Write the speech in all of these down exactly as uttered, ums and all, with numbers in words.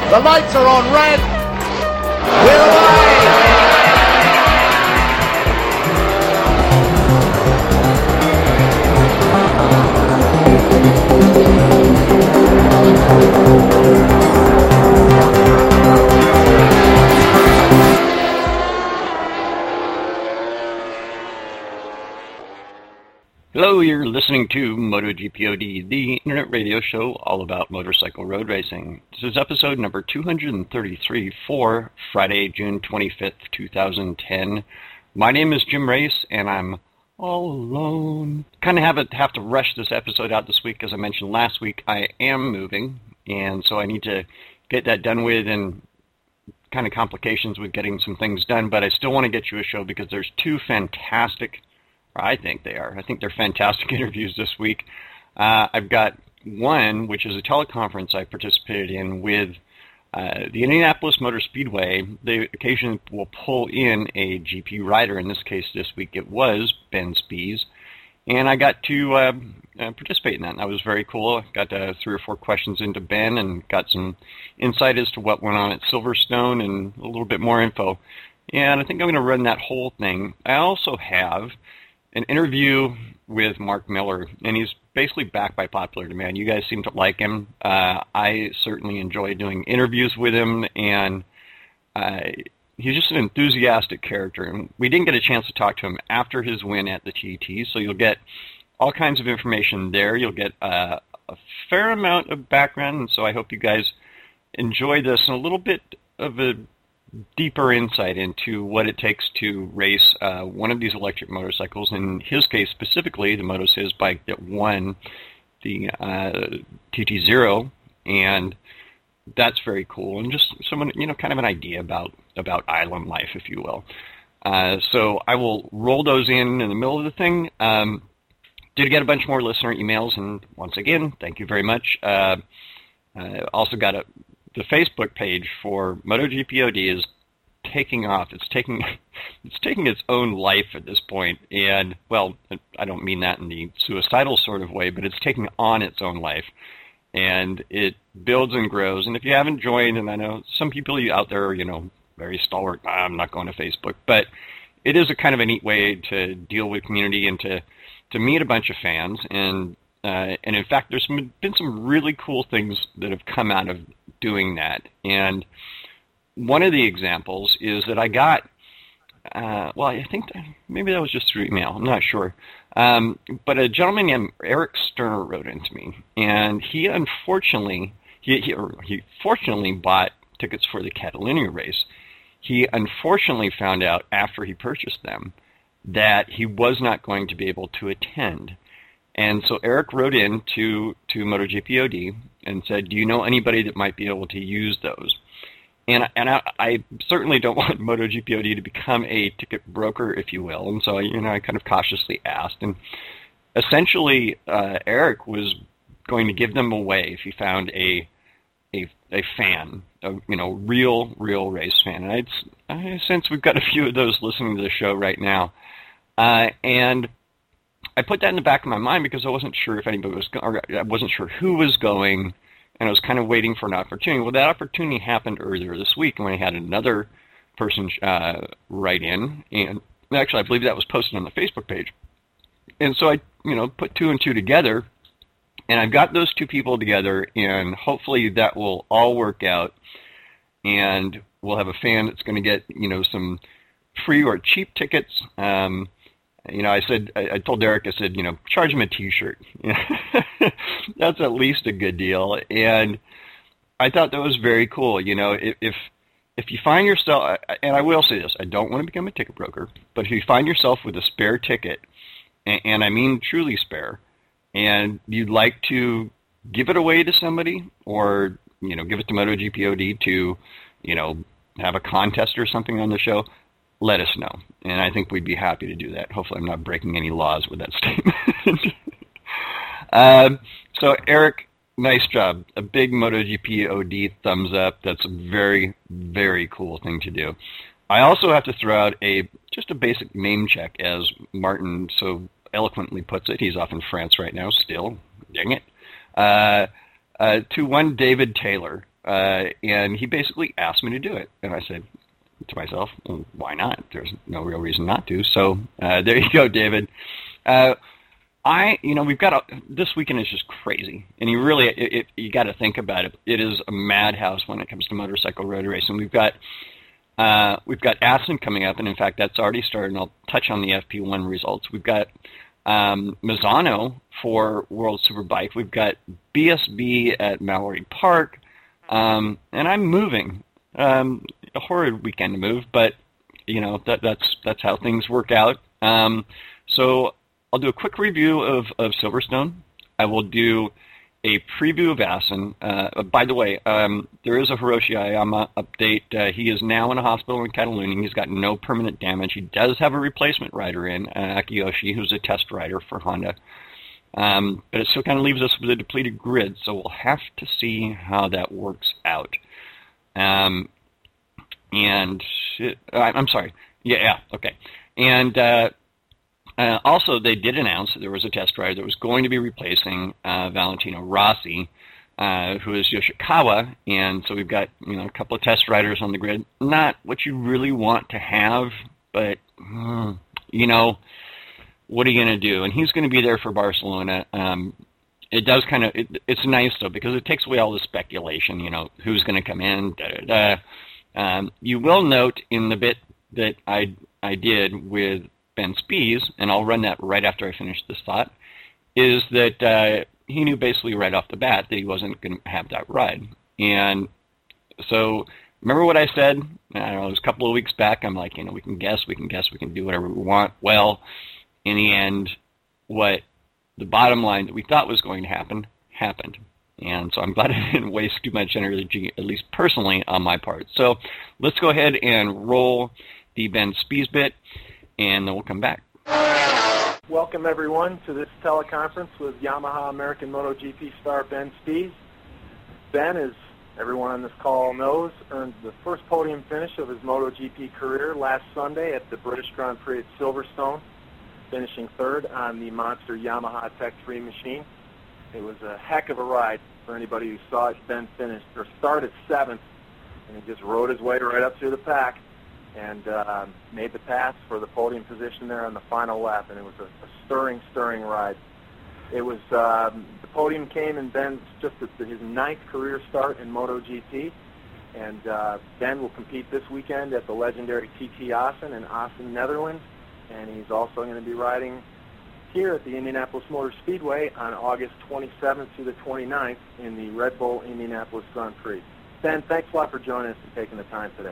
The lights are on red. We're away. Hello, you're listening to MotoGPOD, the internet radio show all about motorcycle road racing. This is episode number two hundred thirty-three for Friday, June twenty-fifth, two thousand ten. My name is Jim Race, and I'm all alone. Kind of have, a, have to rush this episode out this week. As I mentioned last week, I am moving, and so I need to get that done with, and kind of complications with getting some things done, but I still want to get you a show because there's two fantastic I think they are. I think they're fantastic interviews this week. Uh, I've got one, which is a teleconference I participated in with uh, the Indianapolis Motor Speedway. They occasionally will pull in a G P rider. In this case, this week it was Ben Spies. And I got to uh, uh, participate in that. And that was very cool. I got uh, three or four questions into Ben and got some insight as to what went on at Silverstone and a little bit more info. And I think I'm going to run that whole thing. I also have an interview with Mark Miller, and he's basically backed by popular demand. You guys seem to like him. Uh, I certainly enjoy doing interviews with him, and uh, he's just an enthusiastic character. And we didn't get a chance to talk to him after his win at the T T, so you'll get all kinds of information there. You'll get uh, a fair amount of background, and so I hope you guys enjoy this and a little bit of a deeper insight into what it takes to race uh, one of these electric motorcycles. In his case specifically, the Moto Sizz bike that won the uh, T T Zero, and that's very cool. And just someone, you know, kind of an idea about about island life, if you will. Uh, so I will roll those in in the middle of the thing. Um, did get a bunch more listener emails, and once again, thank you very much. Uh, uh, also got a The Facebook page for MotoGPOD is taking off. It's taking it's taking its own life at this point. And, well, I don't mean that in the suicidal sort of way, but it's taking on its own life. And it builds and grows. And if you haven't joined, and I know some people out there are, you know, very stalwart, ah, I'm not going to Facebook, but it is a kind of a neat way to deal with community and to, to meet a bunch of fans. And Uh, and in fact, there's been some really cool things that have come out of doing that. And one of the examples is that I got, uh, well, I think that maybe that was just through email. I'm not sure. Um, but a gentleman named Eric Sterner wrote into me. And he unfortunately, he, he, he fortunately bought tickets for the Catalunya race. He unfortunately found out after he purchased them that he was not going to be able to attend. And so Eric wrote in to, to MotoGPOD and said, do you know anybody that might be able to use those? And, and I, I certainly don't want MotoGPOD to become a ticket broker, if you will. And so, you know, I kind of cautiously asked. And essentially, uh, Eric was going to give them away if he found a a, a fan, a, you know, real, real race fan. And I'd, I sense we've got a few of those listening to the show right now. Uh, and I put that in the back of my mind because I wasn't sure if anybody was going, or I wasn't sure who was going, and I was kind of waiting for an opportunity. Well, that opportunity happened earlier this week when I had another person uh, write in, and actually I believe that was posted on the Facebook page. And so I, you know, put two and two together, and I've got those two people together, and hopefully that will all work out, and we'll have a fan that's going to get, you know, some free or cheap tickets. Um, You know, I said, I, I told Derek, I said, you know, charge him a T-shirt. That's at least a good deal. And I thought that was very cool. You know, if if, if you find yourself, and I will say this, I don't want to become a ticket broker, but if you find yourself with a spare ticket, and, and I mean truly spare, and you'd like to give it away to somebody, or, you know, give it to MotoGPOD to, you know, have a contest or something on the show, let us know. And I think we'd be happy to do that. Hopefully I'm not breaking any laws with that statement. um, so, Eric, nice job. A big MotoGPOD thumbs up. That's a very, very cool thing to do. I also have to throw out a just a basic name check, as Martin so eloquently puts it. He's off in France right now still. Dang it. Uh, uh, to one David Taylor. uh, and he basically asked me to do it. And I said to myself, well, why not? There's no real reason not to. So uh, there you go, David. Uh, I, you know, we've got a, this weekend is just crazy, and you really, it, it, you got to think about it. It is a madhouse when it comes to motorcycle road racing. We've got, uh, we've got Assen coming up, and in fact, that's already started. And I'll touch on the F P one results. We've got um, Misano for World Superbike. We've got B S B at Mallory Park, um, and I'm moving. Um, a horrid weekend to move, but you know that that's that's how things work out. Um, so. I'll do a quick review of, of Silverstone. I will do a preview of Assen. Uh, by the way, um, there is a Hiroshi Ayama update. Uh, he is now in a hospital in Catalonia. He's got no permanent damage. He does have a replacement rider in, uh, Akiyoshi, who's a test rider for Honda. Um, but it still kind of leaves us with a depleted grid, so we'll have to see how that works out. Um, and, it, uh, I'm sorry. Yeah, yeah, okay. And... Uh, Uh, also, they did announce that there was a test rider that was going to be replacing uh, Valentino Rossi, uh, who is Yoshikawa, and so we've got you know a couple of test riders on the grid. Not what you really want to have, but hmm, you know, what are you going to do? And he's going to be there for Barcelona. Um, it does kind of it, it's nice though because it takes away all the speculation. You know, who's going to come in? Da, da, da. Um, you will note in the bit that I I did with Ben Spies, and I'll run that right after I finish this thought, is that uh, he knew basically right off the bat that he wasn't going to have that ride. And so remember what I said? I don't know, it was a couple of weeks back. I'm like, you know, we can guess, we can guess, we can do whatever we want. Well, in the end, what the bottom line that we thought was going to happen, happened. And so I'm glad I didn't waste too much energy, at least personally, on my part. So let's go ahead and roll the Ben Spies bit, and then we'll come back. Welcome, everyone, to this teleconference with Yamaha American MotoGP star Ben Spies. Ben, as everyone on this call knows, earned the first podium finish of his MotoGP career last Sunday at the British Grand Prix at Silverstone, finishing third on the monster Yamaha Tech three machine. It was a heck of a ride for anybody who saw it. Ben finished, or started seventh, and he just rode his way right up through the pack and uh, made the pass for the podium position there on the final lap, and it was a, a stirring, stirring ride. It was, um, the podium came in Ben's just at his ninth career start in MotoGP, and uh, Ben will compete this weekend at the legendary T T Assen in Assen, Netherlands, and he's also going to be riding here at the Indianapolis Motor Speedway on August twenty-seventh through the twenty-ninth in the Red Bull Indianapolis Grand Prix. Ben, thanks a lot for joining us and taking the time today.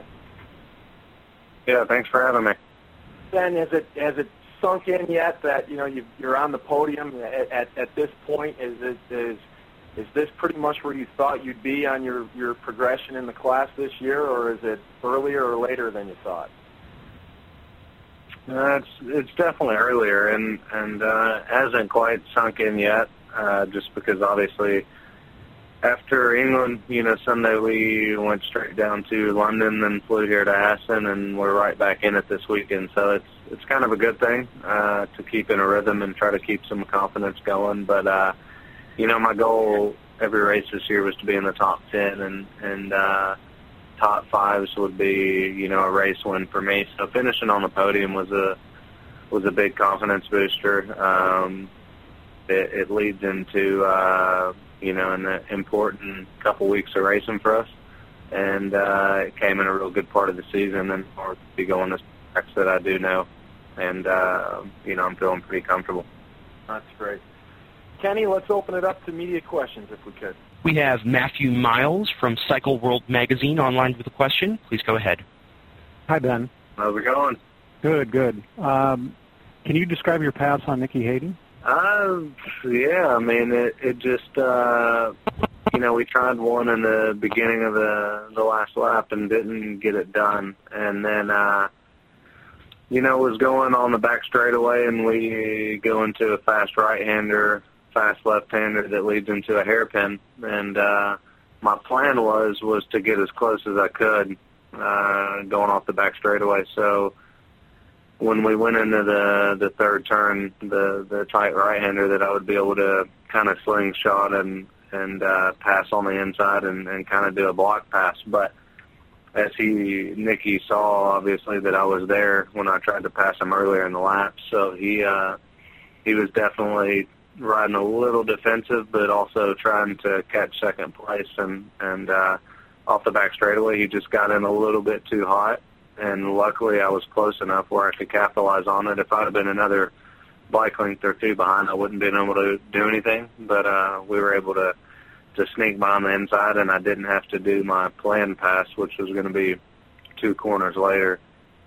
Yeah, thanks for having me. Ben, has it has it sunk in yet that you know you, you're on the podium at, at, at this point? Is it is is this pretty much where you thought you'd be on your, your progression in the class this year, or is it earlier or later than you thought? Uh, it's it's definitely earlier, and and uh, hasn't quite sunk in yet. Uh, just because obviously, after England, you know, Sunday we went straight down to London, then flew here to Assen, and we're right back in it this weekend. So it's it's kind of a good thing uh, to keep in a rhythm and try to keep some confidence going. But uh, you know, my goal every race this year was to be in the top ten, and and uh, top fives would be you know a race win for me. So finishing on the podium was a was a big confidence booster. Um, it, it leads into uh, you know, an important couple weeks of racing for us. And uh, it came in a real good part of the season, and I'll be going the tracks that I do know. And, uh, you know, I'm feeling pretty comfortable. That's great. Kenny, let's open it up to media questions if we could. We have Matthew Miles from Cycle World Magazine online with a question. Please go ahead. Hi, Ben. How's it going? Good, good. Um, can you describe your pass on Nicky Hayden? Uh, yeah, I mean, it, it just, uh, you know, we tried one in the beginning of the, the last lap and didn't get it done. And then, uh, you know, was going on the back straightaway, and we go into a fast right-hander, fast left-hander that leads into a hairpin. And uh, my plan was, was to get as close as I could uh, going off the back straightaway. So when we went into the the third turn, the the tight right-hander, that I would be able to kind of slingshot and and uh, pass on the inside and, and kind of do a block pass. But as he, Nicky saw, obviously, that I was there when I tried to pass him earlier in the lap. So he uh, he was definitely riding a little defensive, but also trying to catch second place. And, and uh, off the back straightaway, he just got in a little bit too hot. And luckily I was close enough where I could capitalize on it. If I'd have been another bike length or two behind, I wouldn't have been able to do anything. But uh, we were able to to sneak by on the inside, and I didn't have to do my planned pass, which was going to be two corners later,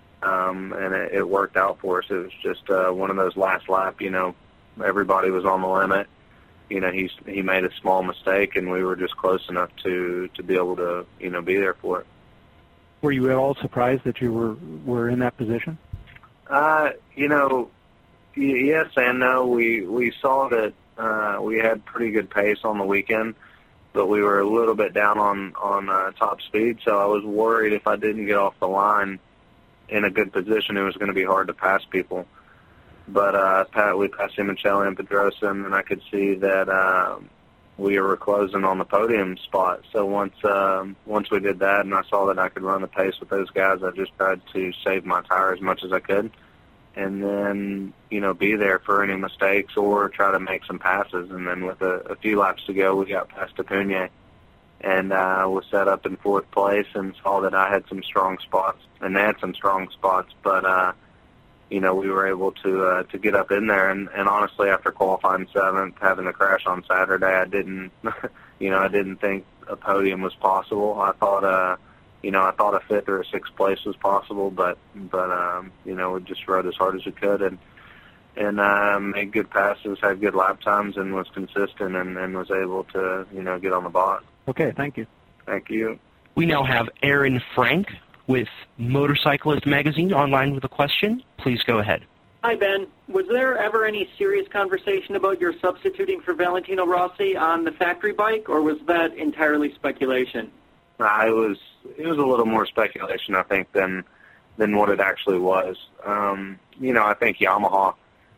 um, and it, it worked out for us. It was just uh, one of those last lap, you know, everybody was on the limit. You know, he's, he made a small mistake, and we were just close enough to, to be able to, you know, be there for it. Were you at all surprised that you were, were in that position? Uh, you know, y- yes and no. We, we saw that uh, we had pretty good pace on the weekend, but we were a little bit down on, on uh, top speed, so I was worried if I didn't get off the line in a good position, it was going to be hard to pass people. But uh, Pat, we passed Simoncelli and Pedrosa, and I could see that uh, we were closing on the podium spot. So once um, once we did that and I saw that I could run the pace with those guys, I just tried to save my tire as much as I could, and then, you know, be there for any mistakes or try to make some passes. And then with a, a few laps to go, we got past Acuna and uh, was set up in fourth place and saw that I had some strong spots, and they had some strong spots. But, uh, you know, we were able to uh, to get up in there. And, and honestly, after qualifying seventh, having a crash on Saturday, I didn't, you know, I didn't think a podium was possible. I thought, uh, You know, I thought a fifth or a sixth place was possible, but, but um, you know, we just rode as hard as we could and and uh, made good passes, had good lap times, and was consistent and, and was able to, you know, get on the box. Okay, thank you. Thank you. We now have Aaron Frank with Motorcyclist Magazine online with a question. Please go ahead. Hi, Ben. Was there ever any serious conversation about your substituting for Valentino Rossi on the factory bike, or was that entirely speculation? Uh, it was it was a little more speculation, I think, than than what it actually was. Um, you know, I think Yamaha.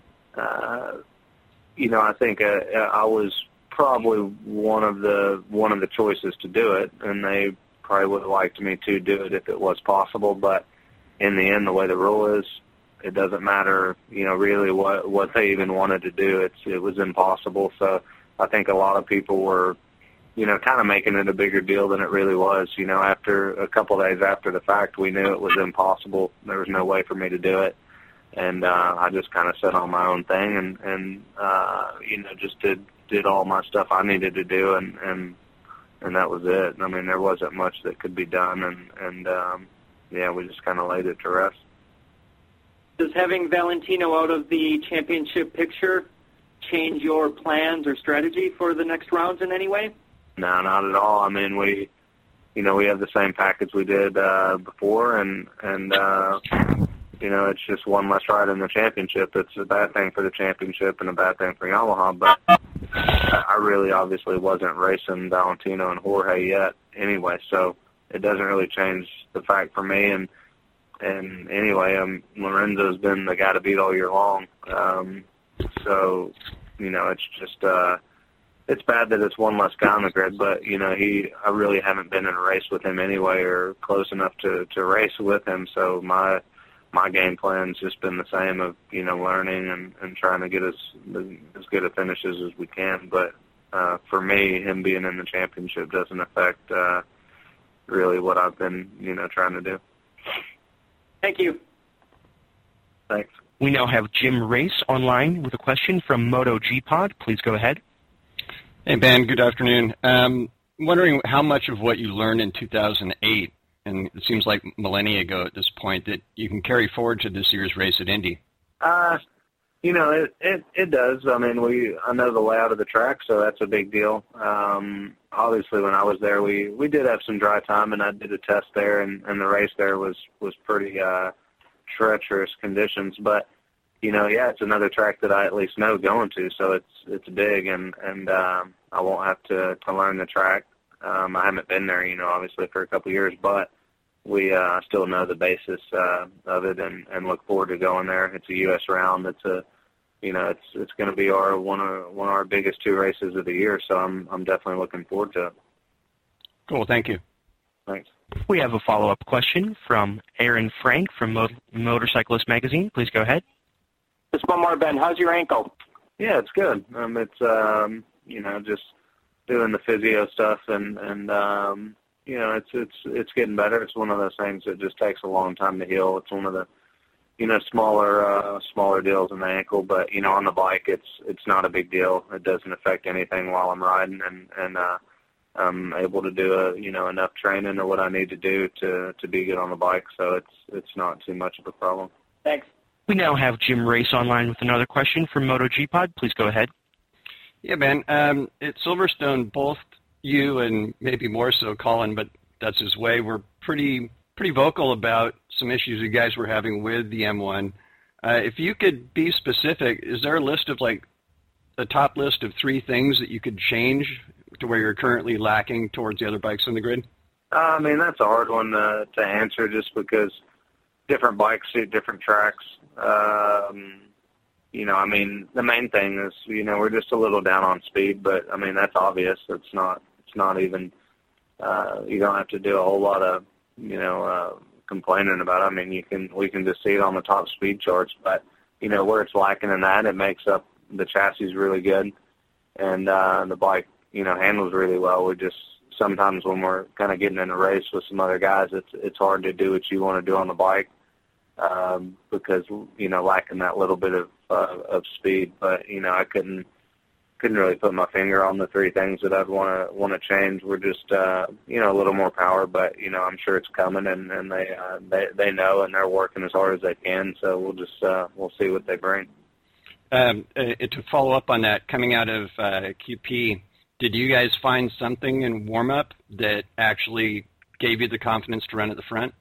Uh, you know, I think uh, I was probably one of the one of the choices to do it, and they probably would have liked me to do it if it was possible. But in the end, the way the rule is, it doesn't matter. You know, really what what they even wanted to do. It's it was impossible. So I think a lot of people were, you know, kind of making it a bigger deal than it really was. You know, after a couple of days after the fact, we knew it was impossible. There was no way for me to do it. And uh, I just kind of set on my own thing and, and uh, you know, just did, did all my stuff I needed to do, and, and, and that was it. I mean, there wasn't much that could be done, and, and um, yeah, we just kind of laid it to rest. Does having Valentino out of the championship picture change your plans or strategy for the next rounds in any way? No, not at all. I mean, we, you know, we have the same package we did uh, before, and and uh, you know, it's just one less ride in the championship. It's a bad thing for the championship and a bad thing for Yamaha, but I really obviously wasn't racing Valentino and Jorge yet anyway, so it doesn't really change the fact for me. And and anyway, um, Lorenzo's been the guy to beat all year long, um, so you know, it's just. Uh, It's bad that it's one less guy on the grid, but, you know, he, I really haven't been in a race with him anyway or close enough to, to race with him. So my my game plan's just been the same of, you know, learning and, and trying to get as, as good a finishes as we can. But uh, for me, him being in the championship doesn't affect uh, really what I've been, you know, trying to do. Thank you. Thanks. We now have Jim Race online with a question from MotoGPod. Please go ahead. Hey, Ben. Good afternoon. Um, wondering how much of what you learned in two thousand eight, and it seems like millennia ago at this point, that you can carry forward to this year's race at Indy. Uh, you know, it, it, it does. I mean, we I know the layout of the track, so that's a big deal. Um, obviously, when I was there, we, we did have some dry time, and I did a test there, and, and the race there was, was pretty uh, treacherous conditions. But you know, yeah, it's another track that I at least know going to, so it's it's big, and and um, I won't have to, to learn the track. Um, I haven't been there, you know, obviously for a couple of years, but we uh, still know the basis uh, of it, and, and look forward to going there. It's a U S round. It's a you know, it's it's going to be our one of one of our biggest two races of the year. So I'm I'm definitely looking forward to it. Cool. Thank you. Thanks. We have a follow-up question from Aaron Frank from Mo- Motorcyclist Magazine. Please go ahead. Just one more, Ben. How's your ankle? Yeah, it's good. Um, it's um, you know, just doing the physio stuff, and and um, you know, it's it's it's getting better. It's one of those things that just takes a long time to heal. It's one of the, you know, smaller uh, smaller deals in the ankle, but you know, on the bike, it's it's not a big deal. It doesn't affect anything while I'm riding, and and uh, I'm able to do a you know enough training or what I need to do to to be good on the bike. So it's it's not too much of a problem. Thanks. We now have Jim Race online with another question from MotoGPod. Please go ahead. Yeah, Ben. Um, at Silverstone, both you and maybe more so Colin, but that's his way, were pretty pretty vocal about some issues you guys were having with the M one. Uh, if you could be specific, is there a list of like a top list of three things that you could change to where you're currently lacking towards the other bikes on the grid? Uh, I mean, that's a hard one to, to answer just because different bikes suit different tracks. Um, you know, I mean, the main thing is, you know, we're just a little down on speed, but I mean, that's obvious. It's not, it's not even, uh, you don't have to do a whole lot of, you know, uh, complaining about it. I mean, you can, we can just see it on the top speed charts, but, you know, where it's lacking in that, it makes up the chassis really good. And, uh, the bike, you know, handles really well. We just, sometimes when we're kind of getting in a race with some other guys, it's, it's hard to do what you want to do on the bike. Um, because, you know, lacking that little bit of, uh, of speed, but, you know, I couldn't, couldn't really put my finger on the three things that I'd want to, want to change. We're just, uh, you know, a little more power, but, you know, I'm sure it's coming, and, and they, uh, they, they know, and they're working as hard as they can. So we'll just, uh, we'll see what they bring. Um, uh, to follow up on that, coming out of, uh, Q P, did you guys find something in warm up that actually gave you the confidence to run at the front?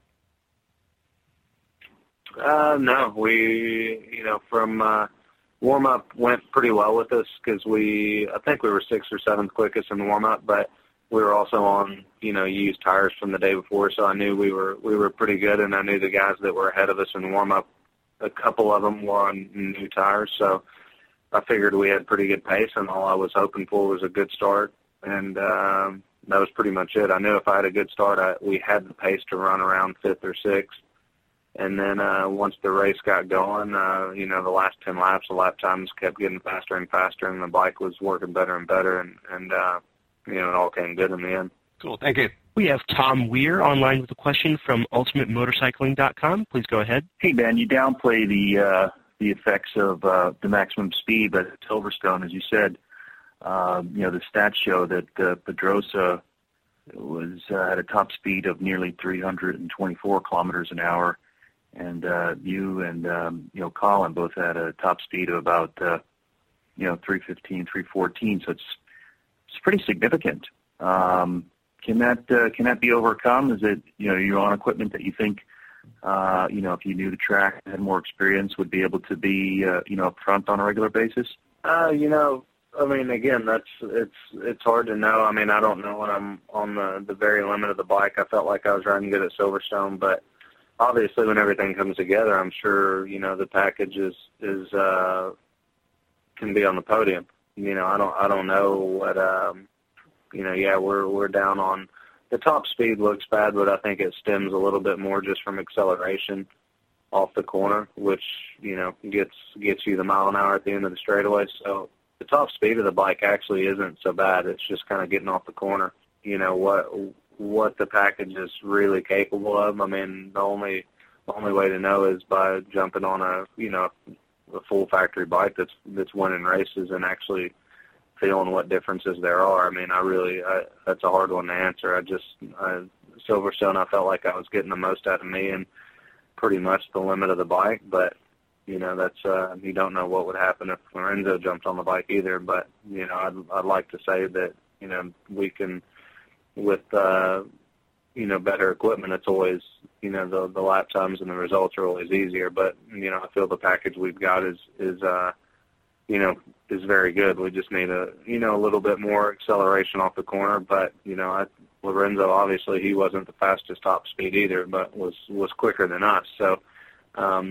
Uh, no, we, you know, from uh, warm-up went pretty well with us because we, I think we were sixth or seventh quickest in warm-up, but we were also on, you know, used tires from the day before, so I knew we were we were pretty good, and I knew the guys that were ahead of us in warm-up, a couple of them were on new tires, so I figured we had pretty good pace, and all I was hoping for was a good start, and um, that was pretty much it. I knew if I had a good start, I, we had the pace to run around fifth or sixth. And then uh, once the race got going, uh, you know, the last ten laps, the lap times kept getting faster and faster, and the bike was working better and better, and, and uh, you know, it all came good in the end. Cool. Thank you. We have Tom Weir online with a question from ultimate motorcycling dot com. Please go ahead. Hey, Ben, you downplay the uh, the effects of uh, the maximum speed, but at Silverstone, as you said, uh, you know, the stats show that uh, Pedrosa was uh, at a top speed of nearly three hundred twenty-four kilometers an hour. And uh, you and, um, you know, Colin both had a top speed of about, uh, you know, three fifteen, three fourteen. So it's it's pretty significant. Um, can that uh, can that be overcome? Is it, you know, you're on equipment that you think, uh, you know, if you knew the track and had more experience, would be able to be, uh, you know, up front on a regular basis? Uh, you know, I mean, again, that's it's it's hard to know. I mean, I don't know when I'm on the, the very limit of the bike. I felt like I was riding good at Silverstone, but obviously, when everything comes together, I'm sure, you know, the package is, is uh, can be on the podium. You know, I don't I don't know what, um, you know, yeah, we're we're down on, the top speed looks bad, but I think it stems a little bit more just from acceleration off the corner, which, you know, gets gets you the mile an hour at the end of the straightaway. So the top speed of the bike actually isn't so bad. It's just kind of getting off the corner. You know, what what the package is really capable of. I mean, the only the only way to know is by jumping on a, you know, a full factory bike that's that's winning races and actually feeling what differences there are. I mean, I really, I, that's a hard one to answer. I just, I, Silverstone, I felt like I was getting the most out of me and pretty much the limit of the bike, but, you know, that's, uh, you don't know what would happen if Lorenzo jumped on the bike either, but, you know, I'd, I'd like to say that, you know, we can, with, uh, you know, better equipment, it's always, you know, the, the lap times and the results are always easier, but, you know, I feel the package we've got is, is, uh, you know, is very good. We just need a, you know, a little bit more acceleration off the corner, but, you know, I, Lorenzo, obviously he wasn't the fastest top speed either, but was, was quicker than us. So, um,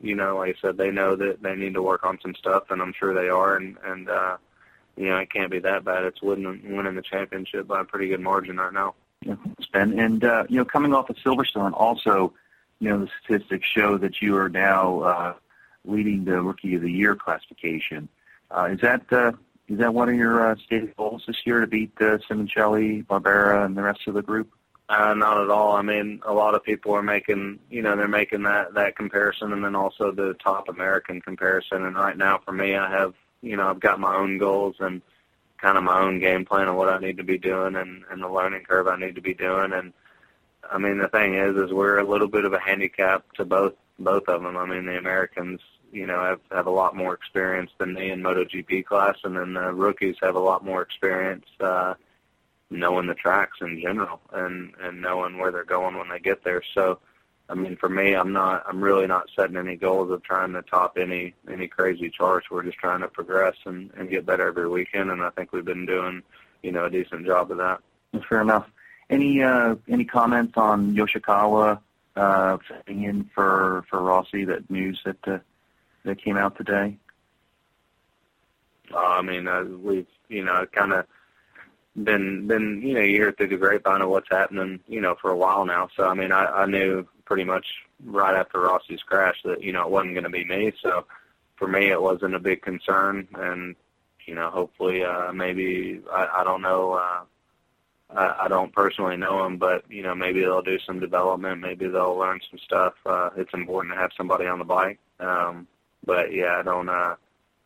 you know, like I said, they know that they need to work on some stuff, and I'm sure they are. And, and uh, you know, it can't be that bad. It's winning, winning the championship by a pretty good margin right now. Yeah, Ben. And, uh, you know, coming off of Silverstone, also, you know, the statistics show that you are now uh, leading the Rookie of the Year classification. Uh, is that uh, is that one of your uh, stated goals this year, to beat uh, Simoncelli, Barbera, and the rest of the group? Uh, not at all. I mean, a lot of people are making, you know, they're making that, that comparison, and then also the top American comparison. And right now, for me, I have, you know, I've got my own goals and kind of my own game plan of what I need to be doing and, and the learning curve I need to be doing. And I mean, the thing is, is we're a little bit of a handicap to both both of them. I mean, the Americans, you know, have, have a lot more experience than me in MotoGP class, and then the rookies have a lot more experience uh, knowing the tracks in general and, and knowing where they're going when they get there. So, I mean, for me, I'm not, I'm really not setting any goals of trying to top any, any crazy charts. We're just trying to progress and, and get better every weekend, and I think we've been doing, you know, a decent job of that. Fair enough. Any uh, any comments on Yoshikawa uh, fitting in for, for Rossi, that news that uh, that came out today? Uh, I mean, uh, we've, you know, kind of been, been, you know, you hear through the grapevine of what's happening, you know, for a while now. So, I mean, I, I knew pretty much right after Rossi's crash that, you know, it wasn't going to be me. So, for me, it wasn't a big concern. And, you know, hopefully uh, maybe, I, I don't know, uh, I, I don't personally know him, but, you know, maybe they'll do some development. Maybe they'll learn some stuff. Uh, it's important to have somebody on the bike. Um, but, yeah, I don't uh,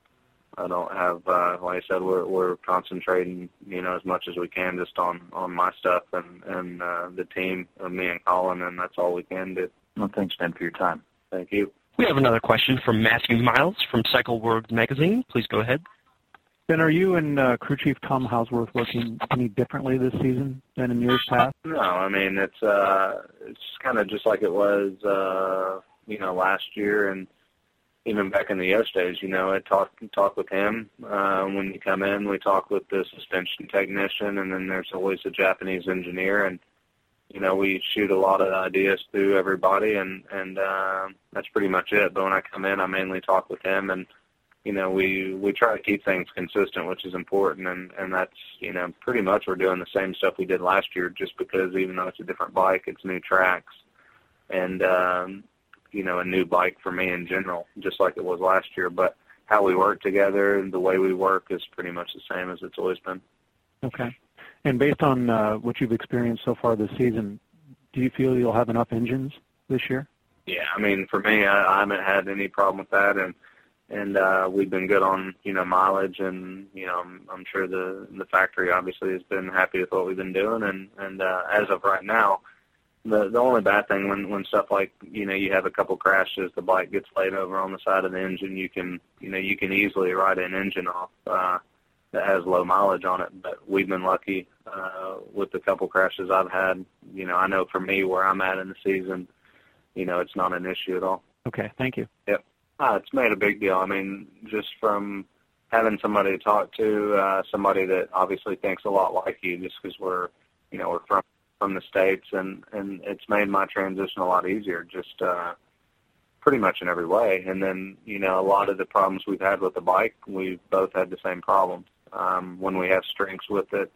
I don't have, uh, like I said, we're we're concentrating, you know, as much as we can just on, on my stuff and, and uh, the team, uh, me and Colin, and that's all we can do. Well, thanks, Ben, for your time. Thank you. We have another question from Matthew Miles from Cycle World Magazine. Please go ahead. Ben, are you and uh, crew chief Tom Hausworth working any differently this season than in years past? No, I mean, it's uh, it's kind of just like it was, uh, you know, last year and even back in the Yost days. You know, I talk talk with him uh, when you come in. We talk with the suspension technician, and then there's always a Japanese engineer, and you know, we shoot a lot of ideas through everybody, and and uh, that's pretty much it. But when I come in, I mainly talk with him, and you know, we, we try to keep things consistent, which is important, and, and that's, you know, pretty much we're doing the same stuff we did last year, just because even though it's a different bike, it's new tracks and, um, you know, a new bike for me in general, just like it was last year. But how we work together and the way we work is pretty much the same as it's always been. Okay. And based on uh, what you've experienced so far this season, do you feel you'll have enough engines this year? Yeah, I mean, for me, I, I haven't had any problem with that, and And uh, we've been good on, you know, mileage, and, you know, I'm, I'm sure the the factory obviously has been happy with what we've been doing. And, and uh, as of right now, the the only bad thing when, when stuff like, you know, you have a couple crashes, the bike gets laid over on the side of the engine, you can, you know, you can easily write an engine off uh, that has low mileage on it. But we've been lucky uh, with the couple crashes I've had. You know, I know for me where I'm at in the season, you know, it's not an issue at all. Okay, thank you. Yep. Uh, it's made a big deal. I mean, just from having somebody to talk to, uh, somebody that obviously thinks a lot like you, just because we're, you know, we're from from the States, and, and it's made my transition a lot easier, just uh, pretty much in every way. And then, you know, a lot of the problems we've had with the bike, we've both had the same problems. Um, when we have strengths with it,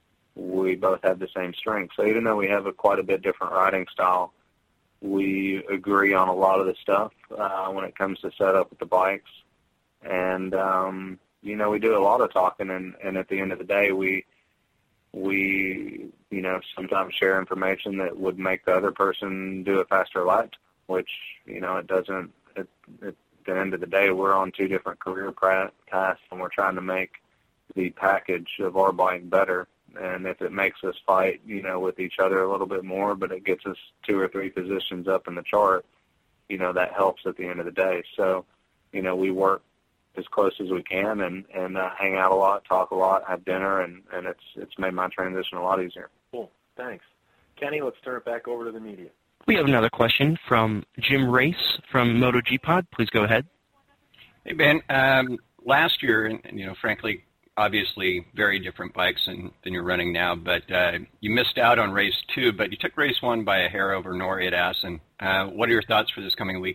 we both have the same strengths. So even though we have a quite a bit different riding style, we agree on a lot of the stuff uh, when it comes to setup with the bikes. And, um, you know, we do a lot of talking, and, and at the end of the day, we, we, you know, sometimes share information that would make the other person do a faster lap, which, you know, it doesn't, it, at the end of the day, we're on two different career paths, and we're trying to make the package of our bike better. And if it makes us fight, you know, with each other a little bit more, but it gets us two or three positions up in the chart, you know, that helps at the end of the day. So, you know, we work as close as we can and, and uh, hang out a lot, talk a lot, have dinner, and, and it's it's made my transition a lot easier. Cool. Thanks. Kenny, let's turn it back over to the media. We have another question from Jim Race from MotoGPod. Please go ahead. Hey, Ben. Um, last year, and, you know, frankly, obviously very different bikes than, than you're running now, but uh, you missed out on race two, but you took race one by a hair over Nori at Assen. Uh, what are your thoughts for this coming weekend?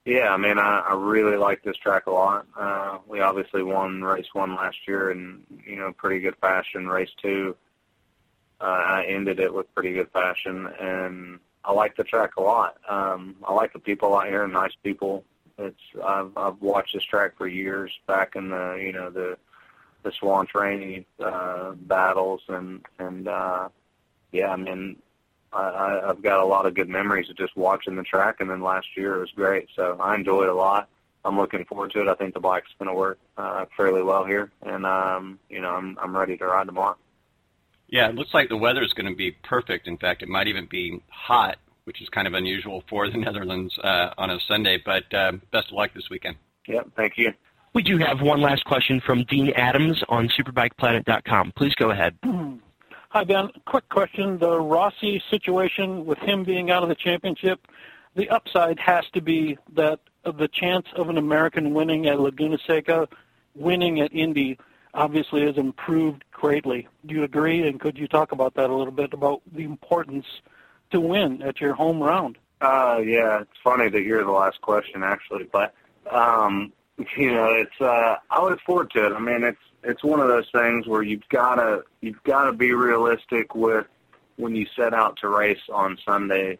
Yeah, I mean, I, I really like this track a lot. Uh, we obviously won race one last year in, you know, pretty good fashion. Race two, uh, I ended it with pretty good fashion, and I like the track a lot. Um, I like the people out here, nice people. It's I've I've watched this track for years, back in the you know the the Swan Trainee uh, battles, and and uh, yeah, I mean. I, I've got a lot of good memories of just watching the track, and then last year it was great. So I enjoy it a lot. I'm looking forward to it. I think the bike's going to work uh, fairly well here, and um, you know I'm I'm ready to ride tomorrow. Yeah, it looks like the weather is going to be perfect. In fact, it might even be hot, which is kind of unusual for the Netherlands uh, on a Sunday. But uh, best of luck this weekend. Yep, thank you. We do have one last question from Dean Adams on superbike planet dot com. Please go ahead. Hi, Ben. Quick question. The Rossi situation, with him being out of the championship, the upside has to be that the chance of an American winning at Laguna Seca, winning at Indy, obviously has improved greatly. Do you agree? And could you talk about that a little bit, about the importance to win at your home round? Uh, yeah, it's funny that you're the last question, actually. But, um, you know, it's uh, I look forward to it. I mean, it's it's one of those things where you've gotta you've gotta be realistic with when you set out to race on Sunday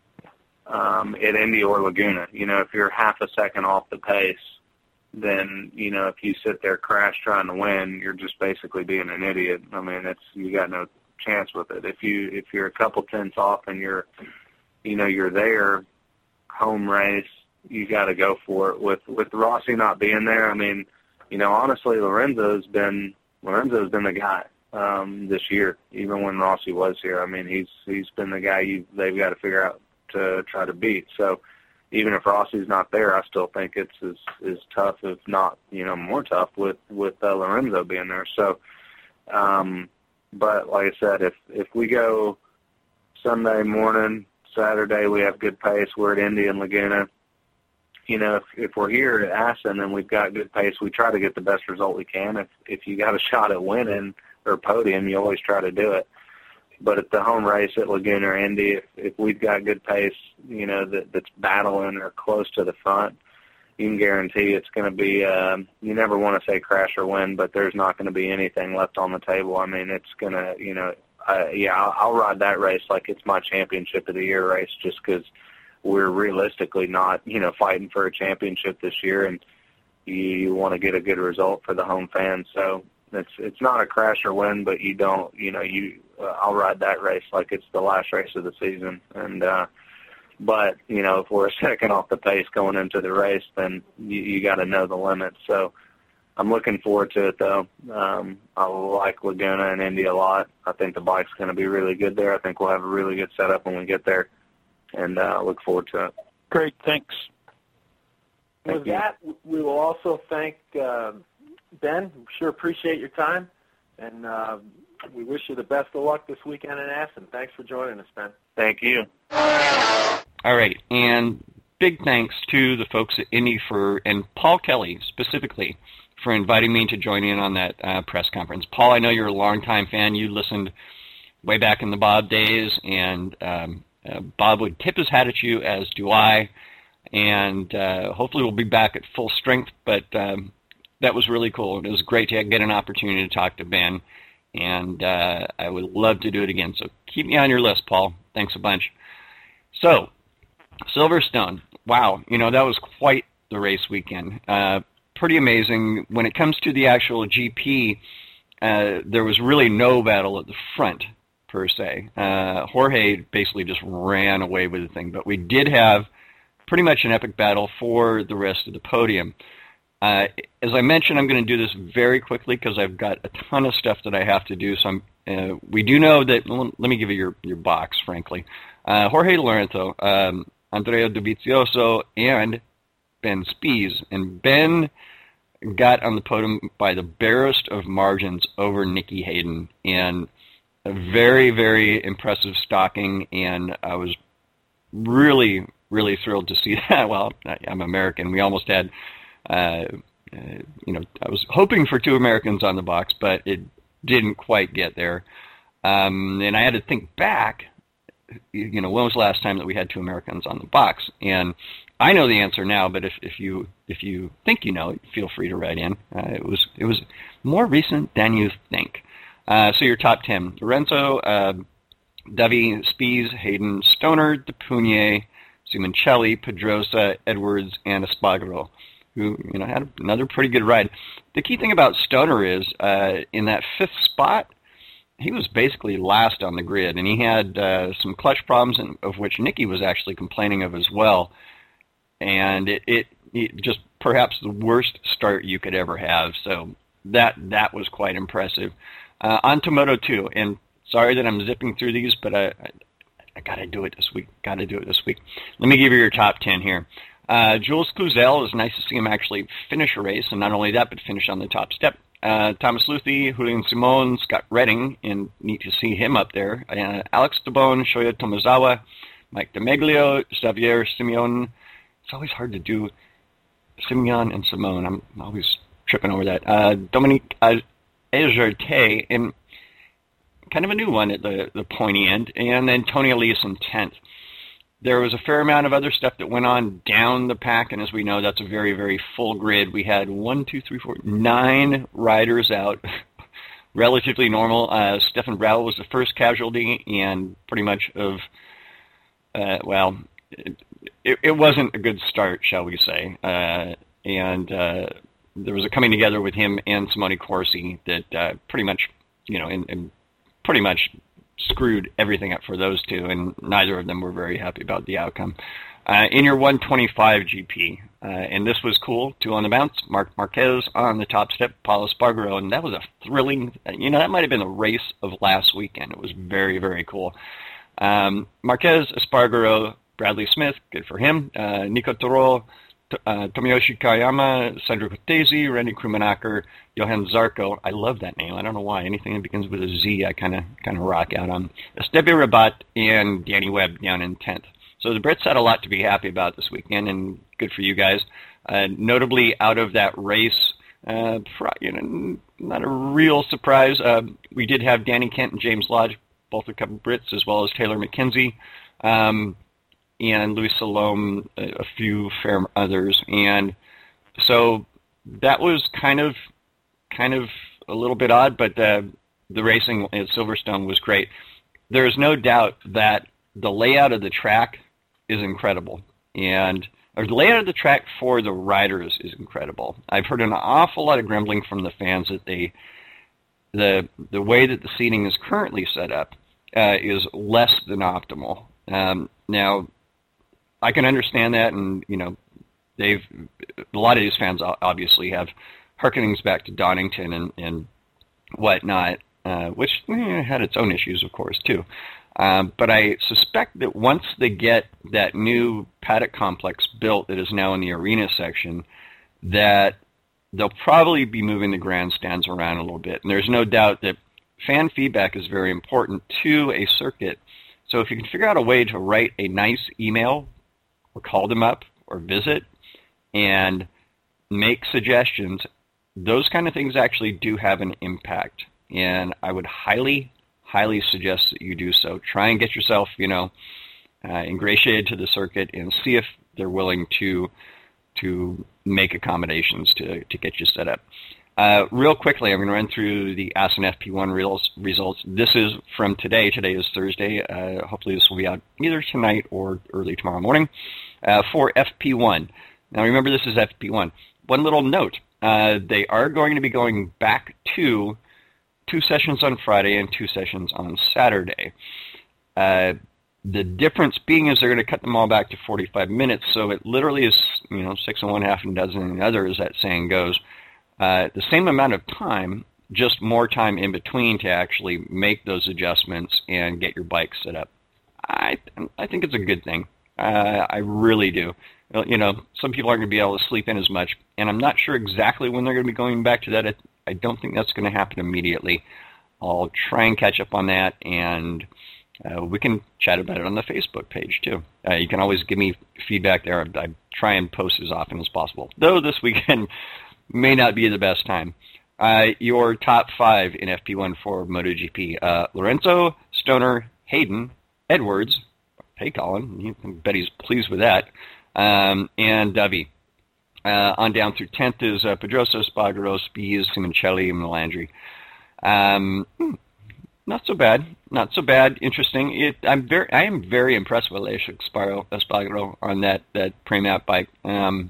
um, at Indy or Laguna. You know, if you're half a second off the pace, then you know if you sit there crash trying to win, you're just basically being an idiot. I mean, it's you got no chance with it. If you if you're a couple tenths off and you're you know you're there, home race, you got to go for it. With with Rossi not being there, I mean. You know, honestly, Lorenzo's been Lorenzo's been the guy um, this year. Even when Rossi was here, I mean, he's he's been the guy you they've got to figure out to try to beat. So, even if Rossi's not there, I still think it's as as tough, if not you know more tough, with with uh, Lorenzo being there. So, um, but like I said, if if we go Sunday morning, Saturday we have good pace. We're at Indy and Laguna. You know, if, if we're here at Assen and we've got good pace, we try to get the best result we can. If if you got a shot at winning or podium, you always try to do it. But at the home race at Laguna or Indy, if, if we've got good pace, you know, that, that's battling or close to the front, you can guarantee it's going to be, um, you never want to say crash or win, but there's not going to be anything left on the table. I mean, it's going to, you know, uh, yeah, I'll, I'll ride that race like it's my championship of the year race, just because we're realistically not, you know, fighting for a championship this year, and you, you want to get a good result for the home fans. So it's it's not a crash or win, but you don't, you know, you uh, I'll ride that race like it's the last race of the season. And uh, but you know, if we're a second off the pace going into the race, then you, you got to know the limits. So I'm looking forward to it, though. Um, I like Laguna and Indy a lot. I think the bike's going to be really good there. I think we'll have a really good setup when we get there. And I uh, look forward to it. Great, thanks. With that, we will also thank uh, Ben. We sure appreciate your time, and uh, we wish you the best of luck this weekend in Assen. Thanks for joining us, Ben. Thank you. All right, and big thanks to the folks at Indy for, and Paul Kelly specifically, for inviting me to join in on that uh, press conference. Paul, I know you're a longtime fan. You listened way back in the Bob days, and um, Uh, Bob would tip his hat at you, as do I, and uh, hopefully we'll be back at full strength, but um, that was really cool. It was great to get an opportunity to talk to Ben, and uh, I would love to do it again. So keep me on your list, Paul. Thanks a bunch. So, Silverstone. Wow, you know, that was quite the race weekend. Uh, pretty amazing. When it comes to the actual G P, uh, there was really no battle at the front, per se. Uh, Jorge basically just ran away with the thing, but we did have pretty much an epic battle for the rest of the podium. Uh, as I mentioned, I'm going to do this very quickly because I've got a ton of stuff that I have to do. So I'm, uh, we do know that, well, let me give you your, your box, frankly. Uh, Jorge Lorenzo, um, Andrea Dovizioso, and Ben Spies. And Ben got on the podium by the barest of margins over Nicky Hayden, and a very, very impressive stocking, and I was really, really thrilled to see that. Well, I'm American. We almost had, uh, uh, you know, I was hoping for two Americans on the box, but it didn't quite get there. Um, and I had to think back, you know, when was the last time that we had two Americans on the box? And I know the answer now, but if, if you if you think you know it, feel free to write in. Uh, it was it was more recent than you think. Uh, so your top ten: Lorenzo, uh, Davi, Spies, Hayden, Stoner, DePugnier, Simoncelli, Pedrosa, Edwards, and Espargaro, who you know had another pretty good ride. The key thing about Stoner is uh, in that fifth spot, he was basically last on the grid, and he had uh, some clutch problems, and, of which Nicky was actually complaining of as well. And it, it, it just perhaps the worst start you could ever have. So that that was quite impressive. Uh, on to Moto two, and sorry that I'm zipping through these, but I, I, I got to do it this week. Got to do it this week. Let me give you your top ten here. Uh, Jules Cluzel, it was nice to see him actually finish a race, and not only that, but finish on the top step. Uh, Thomas Luthi, Julian Simon, Scott Redding, and neat to see him up there. Uh, Alex Debone, Shoya Tomozawa, Mike DeMeglio, Xavier Simeon. It's always hard to do Simeon and Simone. I'm always tripping over that. Uh, Dominique Ejerte, and kind of a new one at the, the pointy end. And then Tony Elias in tenth. There was a fair amount of other stuff that went on down the pack, and as we know, that's a very, very full grid. We had one, two, three, four, nine riders out. Relatively normal. Uh, Stefan Bradl was the first casualty, and pretty much of, uh, well... It, It, it wasn't a good start, shall we say, uh, and uh, there was a coming together with him and Simone Corsi that uh, pretty much, you know, and, and pretty much screwed everything up for those two, and neither of them were very happy about the outcome. Uh, in your one twenty-five G P, uh, and this was cool, two on the bounce, Marc Marquez on the top step, Paulo Espargaro, and that was a thrilling, you know, that might have been the race of last weekend. It was very, very cool. Um, Marquez, Espargaro, Bradley Smith, good for him. Uh, Nico Toro, T- uh, Tomoyoshi Kayama, Sandro Cortese, Randy Krummenacher, Johan Zarco. I love that name. I don't know why. Anything that begins with a Z, I kind of kind of rock out on. Esteve Rabat and Danny Webb down in tenth. So the Brits had a lot to be happy about this weekend, and good for you guys. Uh, notably, out of that race, uh, you know, not a real surprise. Uh, we did have Danny Kent and James Lodge, both a couple Brits, as well as Taylor McKenzie. Um, and Louis Salome, a few fair others. And so that was kind of kind of a little bit odd, but uh, the racing at Silverstone was great. There is no doubt that the layout of the track is incredible, and or the layout of the track for the riders is incredible. I've heard an awful lot of grumbling from the fans that they the the way that the seating is currently set up uh, is less than optimal. Um, now, I can understand that, and you know, they've a lot of these fans obviously have harkenings back to Donington and, and whatnot, uh, which eh, had its own issues, of course, too. Um, but I suspect that once they get that new paddock complex built that is now in the arena section, that they'll probably be moving the grandstands around a little bit. And there's no doubt that fan feedback is very important to a circuit. So if you can figure out a way to write a nice email or call them up or visit and make suggestions, those kind of things actually do have an impact. And I would highly, highly suggest that you do so. Try and get yourself, you know, uh, ingratiated to the circuit and see if they're willing to to make accommodations to, to get you set up. Uh, real quickly, I'm going to run through the Assen F P one results. This is from today. Today is Thursday. Uh, hopefully this will be out either tonight or early tomorrow morning uh, for F P one. Now remember, this is F P one. One little note. Uh, they are going to be going back to two sessions on Friday and two sessions on Saturday. Uh, the difference being is they're going to cut them all back to forty-five minutes, so it literally is, you know, six and one, half and a dozen and the other, as that saying goes. Uh, the same amount of time, just more time in between to actually make those adjustments and get your bike set up. I I think it's a good thing. Uh, I really do. You know, some people aren't going to be able to sleep in as much, and I'm not sure exactly when they're going to be going back to that. I, I don't think that's going to happen immediately. I'll try and catch up on that, and uh, we can chat about it on the Facebook page, too. Uh, you can always give me feedback there. I, I try and post as often as possible, though this weekend may not be the best time. Uh, your top five in F P one for MotoGP. Uh, Lorenzo, Stoner, Hayden, Edwards. Hey, Colin. I bet he's pleased with that. um, and Dovey. Uh, on down through tenth is uh, Pedrosa, Espargaro, Spies, Simoncelli, and Melandri. Um, hmm, not so bad. Not so bad. Interesting. It, I'm very, I am very impressed with Aleix Espargaro, Espargaro on that that Pramac bike. Um,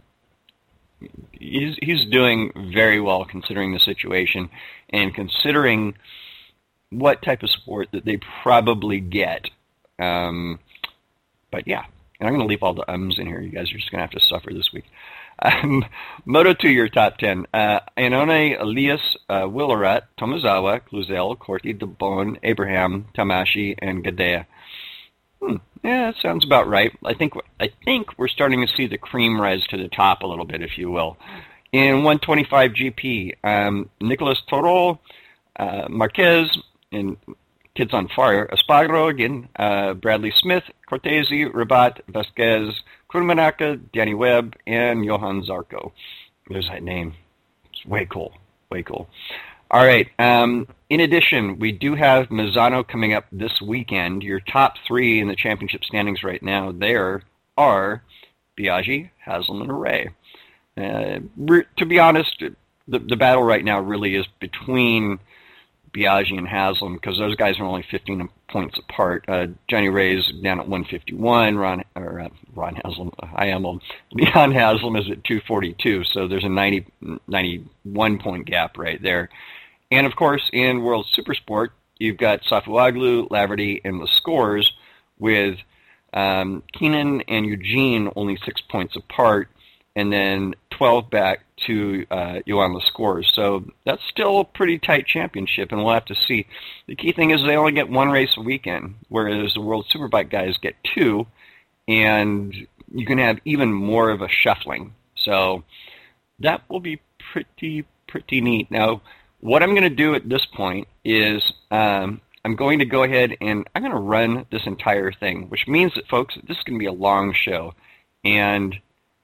he's he's doing very well considering the situation and considering what type of support that they probably get. Um, but yeah, and I'm going to leave all the ums in here. You guys are just going to have to suffer this week. Um, Moto two, your top ten. Uh, Iannone, Elias, uh, Willeret, Tomazawa, Cluzel, Corti, DeBon, Abraham, Tamashi, and Gadea. Hmm. Yeah, that sounds about right. I think I think we're starting to see the cream rise to the top a little bit, if you will. In one twenty-five G P, um, Nicolas Toro, uh, Marquez, and Kids on Fire, Espargaro again, uh, Bradley Smith, Cortese, Rabat, Vasquez, Kurmanaka, Danny Webb, and Johan Zarco. There's that name. It's way cool. Way cool. All right. Um, in addition, we do have Misano coming up this weekend. Your top three in the championship standings right now there are Biaggi, Haslam, and Ray. Uh, re- to be honest, the, the battle right now really is between Biaggi and Haslam, because those guys are only fifteen points apart. Uh, Johnny Ray's down at one fifty-one. Ron or uh, Ron Haslam, I am old. Leon Haslam is at two forty-two. So there's a ninety, ninety-one point gap right there. And of course, in World Supersport, you've got Safuaglu, Laverty, and the scores with um, Keenan and Eugene only six points apart, and then twelve back to uh, Johan Lescores. So that's still a pretty tight championship, and we'll have to see. The key thing is they only get one race a weekend, whereas the World Superbike guys get two, and you can have even more of a shuffling. So that will be pretty, pretty neat. Now, what I'm going to do at this point is um, I'm going to go ahead and I'm going to run this entire thing, which means that, folks, this is going to be a long show. And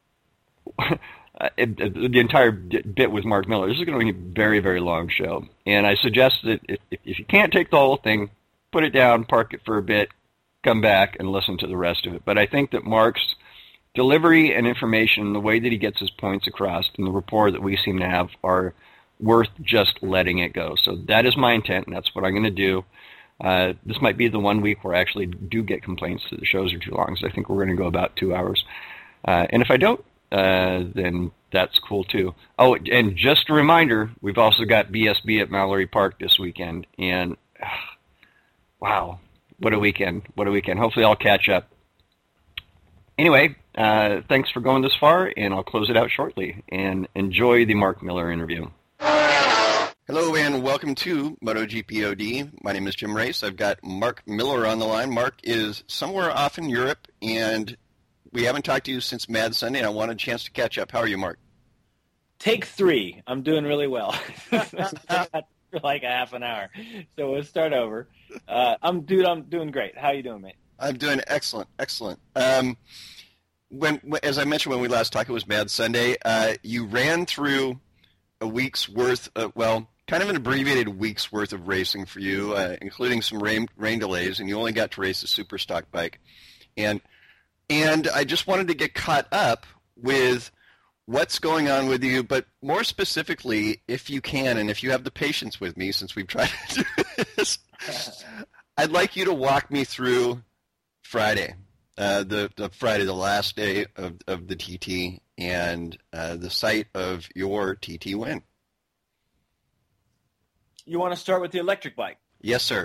Uh, it, it, the entire bit with Mark Miller. This is going to be a very, very long show. And I suggest that if, if you can't take the whole thing, put it down, park it for a bit, come back and listen to the rest of it. But I think that Mark's delivery and information, the way that he gets his points across, and the rapport that we seem to have are worth just letting it go. So that is my intent, and that's what I'm going to do. Uh, this might be the one week where I actually do get complaints that the shows are too long, so I think we're going to go about two hours. Uh, and if I don't, Uh, then that's cool too. Oh, and just a reminder, we've also got B S B at Mallory Park this weekend, and uh, wow, what a weekend! What a weekend! Hopefully, I'll catch up. Anyway, uh, thanks for going this far, and I'll close it out shortly. And enjoy the Mark Miller interview. Hello, and welcome to MotoGP O D. My name is Jim Race. I've got Mark Miller on the line. Mark is somewhere off in Europe, and we haven't talked to you since Mad Sunday, and I wanted a chance to catch up. How are you, Mark? Take three. I'm doing really well. For like a half an hour. So we'll start over. Uh, I'm dude, I'm doing great. How you doing, mate? I'm doing excellent, excellent. Um, when, as I mentioned when we last talked, it was Mad Sunday. Uh, you ran through a week's worth, of, well, kind of an abbreviated week's worth of racing for you, uh, including some rain, rain delays, and you only got to race a super stock bike. And And I just wanted to get caught up with what's going on with you, but more specifically, if you can, and if you have the patience with me, since we've tried to do this, I'd like you to walk me through Friday, uh, the, the Friday, the last day of, of the T T, and uh, the site of your T T win. You want to start with the electric bike? Yes, sir.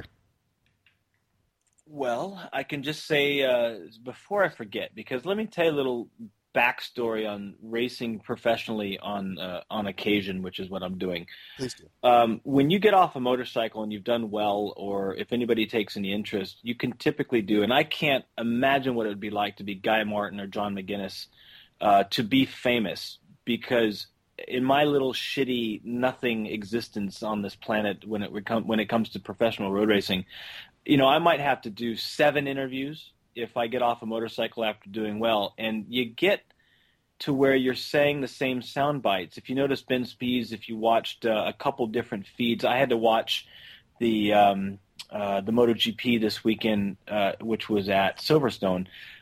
Well, I can just say, uh, before I forget, because let me tell you a little backstory on racing professionally on uh, on occasion, which is what I'm doing. Please do. Um, when you get off a motorcycle and you've done well, or if anybody takes any interest, you can typically do, and I can't imagine what it would be like to be Guy Martin or John McGuinness, uh, to be famous, because in my little shitty nothing existence on this planet when it when it comes to professional road racing, you know, I might have to do seven interviews if I get off a motorcycle after doing well. And you get to where you're saying the same sound bites. If you notice Ben Spies, if you watched uh, a couple different feeds, I had to watch the um, uh, the MotoGP this weekend, uh, which was at Silverstone.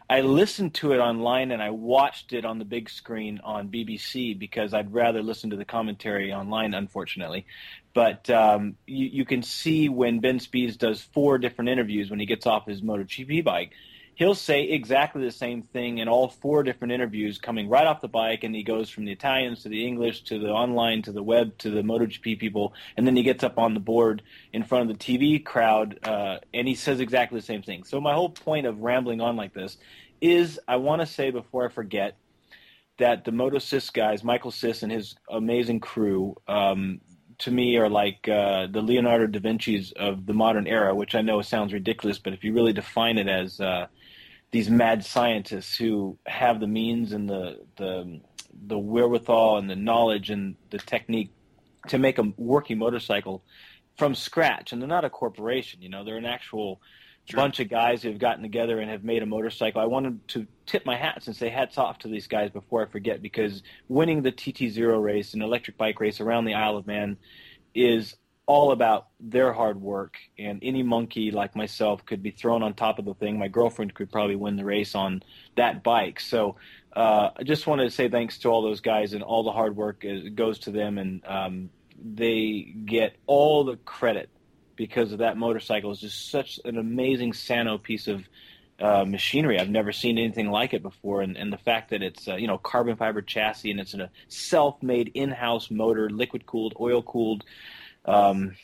I listened to it online and I watched it on the big screen on B B C because I'd rather listen to the commentary online, unfortunately. But um, you, you can see when Ben Spies does four different interviews when he gets off his MotoGP bike, he'll say exactly the same thing in all four different interviews coming right off the bike, and he goes from the Italians to the English to the online to the web to the MotoGP people, and then he gets up on the board in front of the T V crowd, uh, and he says exactly the same thing. So my whole point of rambling on like this is I want to say before I forget that the MotoSys guys, Michael Sis and his amazing crew, um, to me are like uh, the Leonardo da Vinci's of the modern era, which I know sounds ridiculous, but if you really define it as uh, these mad scientists who have the means and the, the the wherewithal and the knowledge and the technique to make a working motorcycle from scratch. And they're not a corporation, you know, they're an actual sure. bunch of guys who have gotten together and have made a motorcycle. I wanted to tip my hats and say hats off to these guys before I forget, because winning the T T Zero race, an electric bike race around the Isle of Man, is all about their hard work, and any monkey like myself could be thrown on top of the thing. My girlfriend could probably win the race on that bike. So uh, I just wanted to say thanks to all those guys, and all the hard work goes to them, and um, they get all the credit because of that motorcycle. Is just such an amazing Sano piece of uh, machinery. I've never seen anything like it before, and, and the fact that it's uh, you know carbon fiber chassis, and it's in a self-made in-house motor, liquid-cooled, oil-cooled. Um,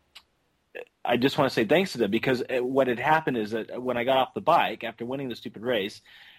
I just want to say thanks to them, because what had happened is that when I got off the bike after winning the stupid race,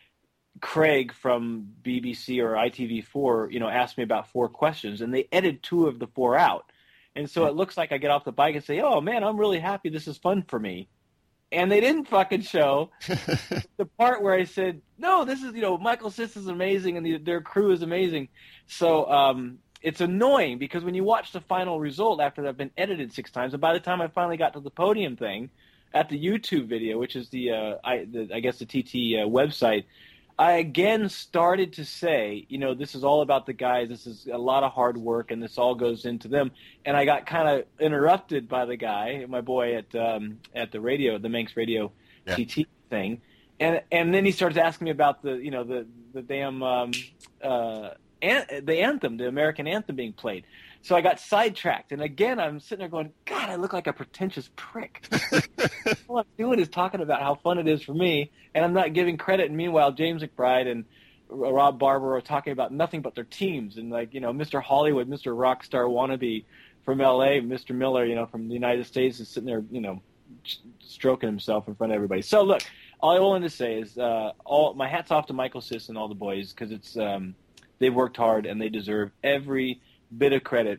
Craig from B B C or I T V four, you know, asked me about four questions, and they edited two of the four out. And so it looks like I get off the bike and say, oh, man, I'm really happy. This is fun for me. And they didn't fucking show the part where I said, no, this is, you know, Michael Sis is amazing and the, their crew is amazing. So, um, it's annoying because when you watch the final result after they've been edited six times, and by the time I finally got to the podium thing at the YouTube video, which is the, uh, I, the I guess the T T uh, website, I again started to say, you know, this is all about the guys. This is a lot of hard work, and this all goes into them. And I got kind of interrupted by the guy, my boy at um, at the radio, the Manx Radio yeah. T T thing, and and then he starts asking me about the, you know, the the damn. Um, uh, An- the anthem, the American anthem being played. So I got sidetracked, and again I'm sitting there going, God, I look like a pretentious prick. All I'm doing is talking about how fun it is for me, and I'm not giving credit. And meanwhile, James McBride and Rob Barber are talking about nothing but their teams, and like, you know, Mister Hollywood, Mister Rockstar wannabe from L A, Mister Miller, you know, from the United States, is sitting there, you know, stroking himself in front of everybody. So look, all I wanted to say is, uh, all my hats off to Michael Sis and all the boys, because it's um, they've worked hard, and they deserve every bit of credit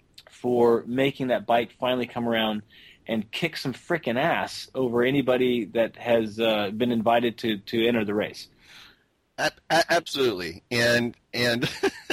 for making that bike finally come around and kick some frickin' ass over anybody that has uh, been invited to, to enter the race. A- absolutely. And and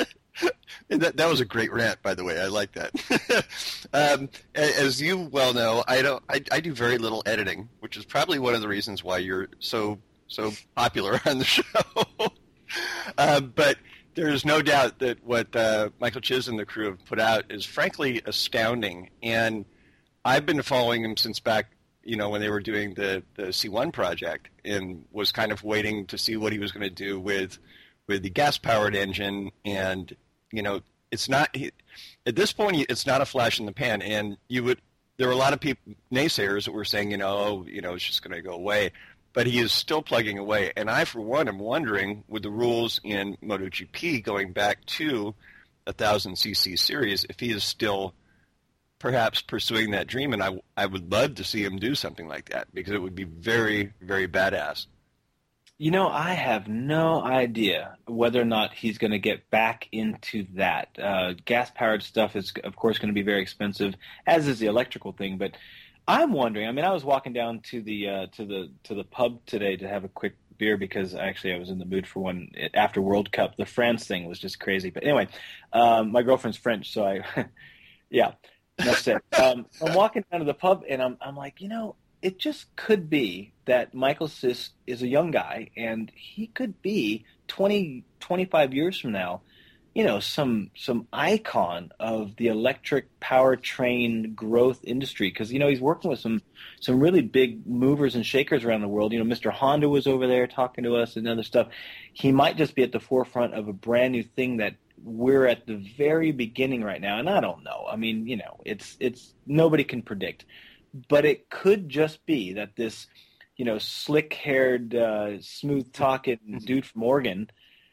that that was a great rant, by the way. I like that. um, as you well know, I don't I, I do very little editing, which is probably one of the reasons why you're so so popular on the show. uh, but there's no doubt that what uh, Michael Chiz and the crew have put out is frankly astounding, and I've been following him since back, you know, when they were doing the, the C one project, and was kind of waiting to see what he was going to do with with the gas-powered engine. And, you know, it's not he, at this point it's not a flash in the pan, and you would there were a lot of people naysayers that were saying, you know, oh, you know, it's just going to go away. But he is still plugging away. And I, for one, am wondering, with the rules in MotoGP going back to a one thousand c c series, if he is still perhaps pursuing that dream. And I, I would love to see him do something like that, because it would be very, very badass. You know, I have no idea whether or not he's going to get back into that. Uh, gas-powered stuff is, of course, going to be very expensive, as is the electrical thing. But I'm wondering. I mean, I was walking down to the uh, to the to the pub today to have a quick beer, because actually I was in the mood for one after World Cup. The France thing was just crazy. But anyway, um, my girlfriend's French, so I, yeah, that's it. Um, I'm walking down to the pub, and I'm I'm like, you know, it just could be that Michael Sis is a young guy, and he could be twenty, twenty-five years from now you know, some some icon of the electric powertrain growth industry, because, you know, he's working with some some really big movers and shakers around the world. You know, Mister Honda was over there talking to us and other stuff. He might just be at the forefront of a brand new thing that we're at the very beginning right now, and I don't know. I mean, you know, it's it's nobody can predict, but it could just be that this, you know, slick-haired, uh, smooth-talking dude from Oregon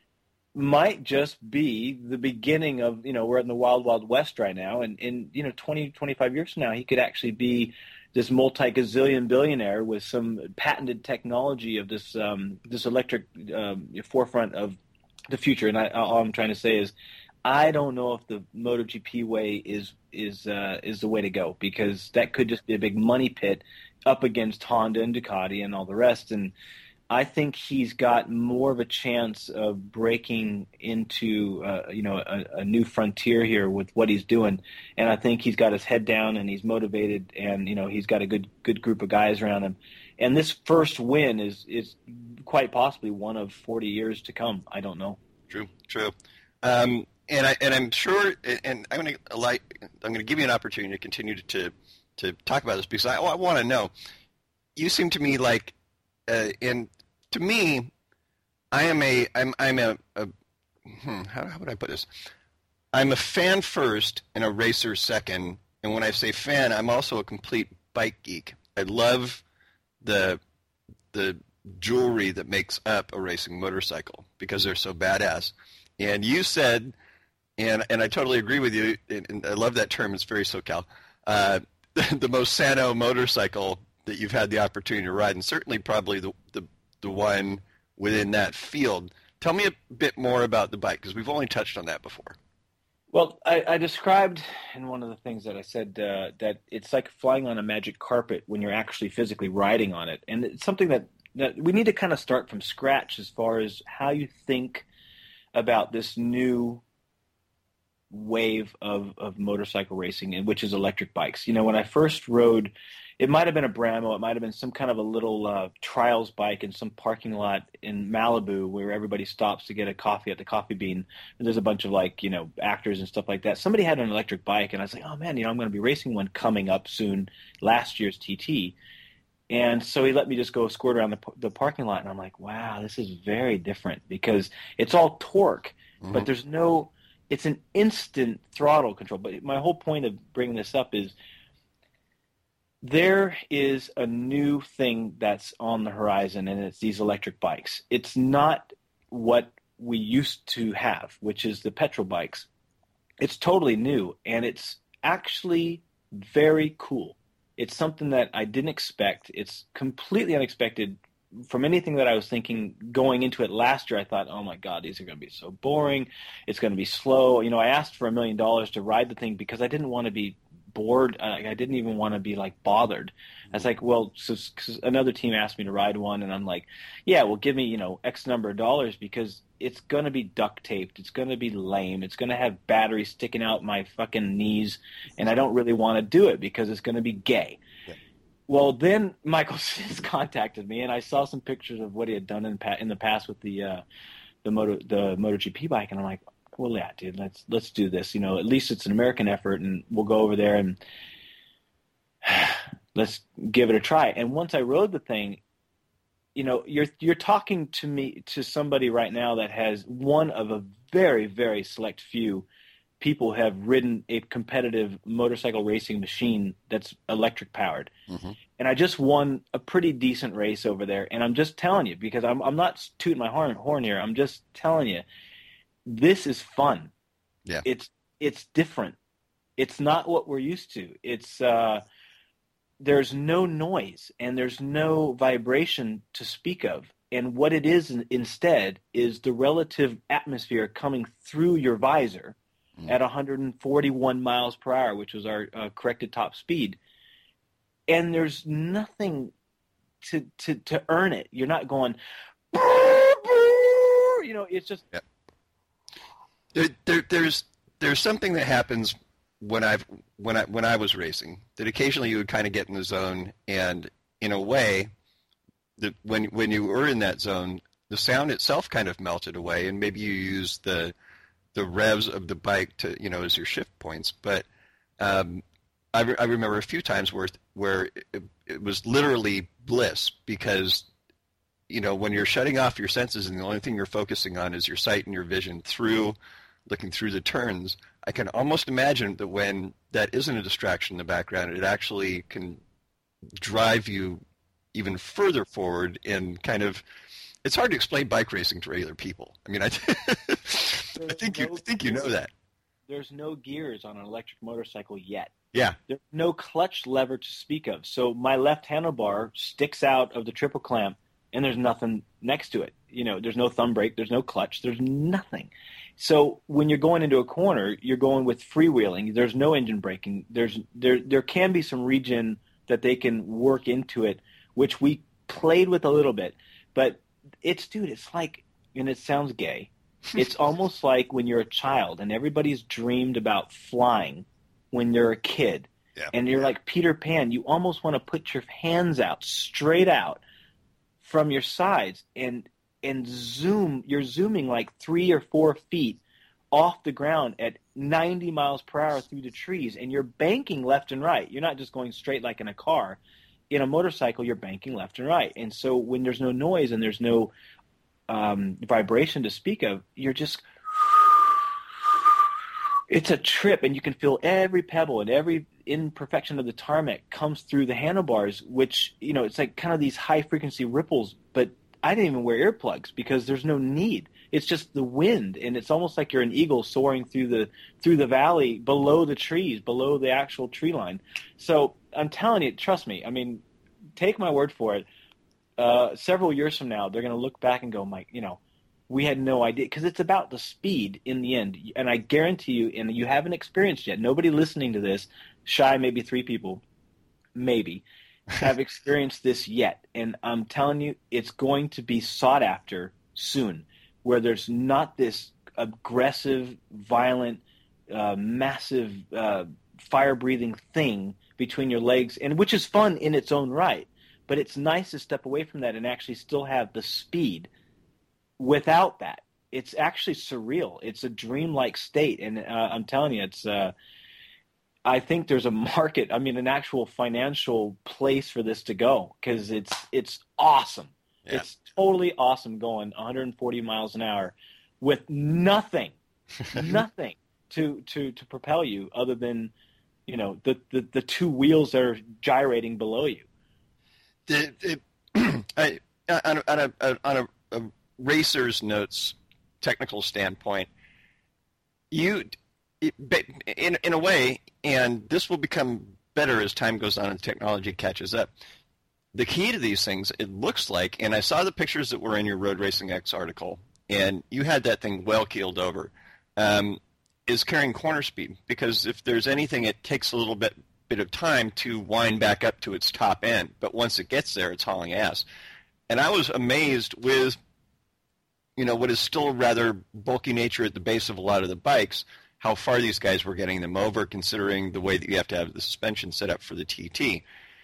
might just be the beginning of, you know, we're in the wild, wild west right now. And in, you know, twenty, twenty-five years from now, he could actually be this multi-gazillion billionaire with some patented technology of this, um, this electric um, forefront of the future. And I, all I'm trying to say is, I don't know if the MotoGP way is, is, uh, is the way to go, because that could just be a big money pit up against Honda and Ducati and all the rest. And I think he's got more of a chance of breaking into, uh, you know, a, a new frontier here with what he's doing. And I think he's got his head down and he's motivated, and, you know, he's got a good good group of guys around him. And this first win is is quite possibly one of forty years to come. I don't know. True, true. Um, and I and I'm sure, and I'm going to like I'm going to give you an opportunity to continue to to, to talk about this, because I, I want to know. You seem to me like, uh, and to me, I am a I'm I'm a, a hmm, how, how would I put this? I'm a fan first and a racer second. And when I say fan, I'm also a complete bike geek. I love the the jewelry that makes up a racing motorcycle because they're so badass. And you said, and and I totally agree with you, and, and I love that term. It's very SoCal. Uh, the most Sano motorcycle that you've had the opportunity to ride, and certainly probably the the the one within that field. Tell me a bit more about the bike, because we've only touched on that before. Well, I, I described in one of the things that I said uh, that it's like flying on a magic carpet when you're actually physically riding on it. And it's something that, that we need to kind of start from scratch as far as how you think about this new wave of, of motorcycle racing, and which is electric bikes. You know, when I first rode, it might have been a Bramo, it might have been some kind of a little uh, trials bike in some parking lot in Malibu where everybody stops to get a coffee at the Coffee Bean. And there's a bunch of, like, you know, actors and stuff like that. Somebody had an electric bike, and I was like, oh man, you know, I'm going to be racing one coming up soon, last year's T T. And so he let me just go squirt around the, the parking lot, and I'm like, wow, this is very different, because it's all torque, mm-hmm. but there's no, it's an instant throttle control. But my whole point of bringing this up is, there is a new thing that's on the horizon, and it's these electric bikes. It's not what we used to have, which is the petrol bikes. It's totally new, and it's actually very cool. It's something that I didn't expect. It's completely unexpected from anything that I was thinking going into it last year. I thought, oh my God, these are going to be so boring. It's going to be slow. You know, I asked for a million dollars to ride the thing because I didn't want to be bored. Uh, I didn't even want to be like bothered. I was like, well, so, cause another team asked me to ride one, and I'm like, yeah, well, give me, you know, X number of dollars, because it's going to be duct taped. It's going to be lame. It's going to have batteries sticking out my fucking knees, and I don't really want to do it because it's going to be gay. Yeah. Well, then Michael Smith contacted me, and I saw some pictures of what he had done in, pa- in the past with the uh, the moto the MotoGP bike, and I'm like, well, yeah, dude, let's let's do this. You know, at least it's an American effort, and we'll go over there and let's give it a try. And once I rode the thing, you know, you're you're talking to me to somebody right now that has one of a very, very select few people who have ridden a competitive motorcycle racing machine that's electric powered. Mm-hmm. And I just won a pretty decent race over there. And I'm just telling you, because I'm I'm not tooting my horn horn here. I'm just telling you, this is fun. Yeah. It's it's different. It's not what we're used to. It's uh, there's no noise and there's no vibration to speak of. And what it is instead is the relative atmosphere coming through your visor mm. at one hundred forty-one miles per hour, which was our uh, corrected top speed. And there's nothing to to to earn it. You're not going, you know, it's just. Yeah. There, there, there's there's something that happens when I've when I when I was racing that occasionally you would kind of get in the zone, and in a way, that when when you were in that zone, the sound itself kind of melted away, and maybe you used the the revs of the bike to, you know, as your shift points. But um, I, re- I remember a few times where where it, it was literally bliss because, you know, when you're shutting off your senses and the only thing you're focusing on is your sight and your vision through looking through the turns, I can almost imagine that when that isn't a distraction in the background, it actually can drive you even further forward in kind of, it's hard to explain bike racing to regular people. I mean, I, I think you I think you know that. There's no gears on an electric motorcycle yet. Yeah. There's no clutch lever to speak of. So my left handlebar sticks out of the triple clamp, and there's nothing next to it. You know, there's no thumb brake, there's no clutch, there's nothing. So when you're going into a corner, you're going with freewheeling. There's no engine braking. There's there there can be some regen that they can work into it, which we played with a little bit. But it's, dude, it's like, and it sounds gay, it's almost like when you're a child and everybody's dreamed about flying when you're a kid. Yeah. And you're like Peter Pan. You almost want to put your hands out, straight out from your sides and and zoom. You're zooming like three or four feet off the ground at ninety miles per hour through the trees, and you're banking left and right. You're not just going straight like in a car. In a motorcycle, you're banking left and right. And so when there's no noise and there's no um, vibration to speak of, you're just – it's a trip, and you can feel every pebble and every imperfection of the tarmac comes through the handlebars, which, you know, it's like kind of these high-frequency ripples. But I didn't even wear earplugs because there's no need. It's just the wind, and it's almost like you're an eagle soaring through the through the valley below the trees, below the actual tree line. So I'm telling you, trust me. I mean, take my word for it. Uh, several years from now, they're going to look back and go, Mike, you know, we had no idea, because it's about the speed in the end. And I guarantee you, and you haven't experienced yet, nobody listening to this, shy maybe three people, maybe, have experienced this yet. And I'm telling you, it's going to be sought after soon, where there's not this aggressive, violent, uh, massive, uh, fire-breathing thing between your legs, and which is fun in its own right. But it's nice to step away from that and actually still have the speed without that. It's actually surreal. It's a dreamlike state, and uh, I'm telling you, it's. Uh, I think there's a market. I mean, an actual financial place for this to go, because it's it's awesome. Yeah. It's totally awesome going one hundred forty miles an hour with nothing, nothing to, to, to propel you other than, you know, the, the, the two wheels that are gyrating below you. The, the, I, on a, on a, on a, a racer's notes technical standpoint, you in in a way, and this will become better as time goes on and technology catches up. The key to these things, it looks like, and I saw the pictures that were in your Road Racing X article, and you had that thing well keeled over, um, is carrying corner speed, because if there's anything, it takes a little bit bit of time to wind back up to its top end, but once it gets there, it's hauling ass. And I was amazed with, you know, what is still a rather bulky nature at the base of a lot of the bikes, how far these guys were getting them over, considering the way that you have to have the suspension set up for the T T.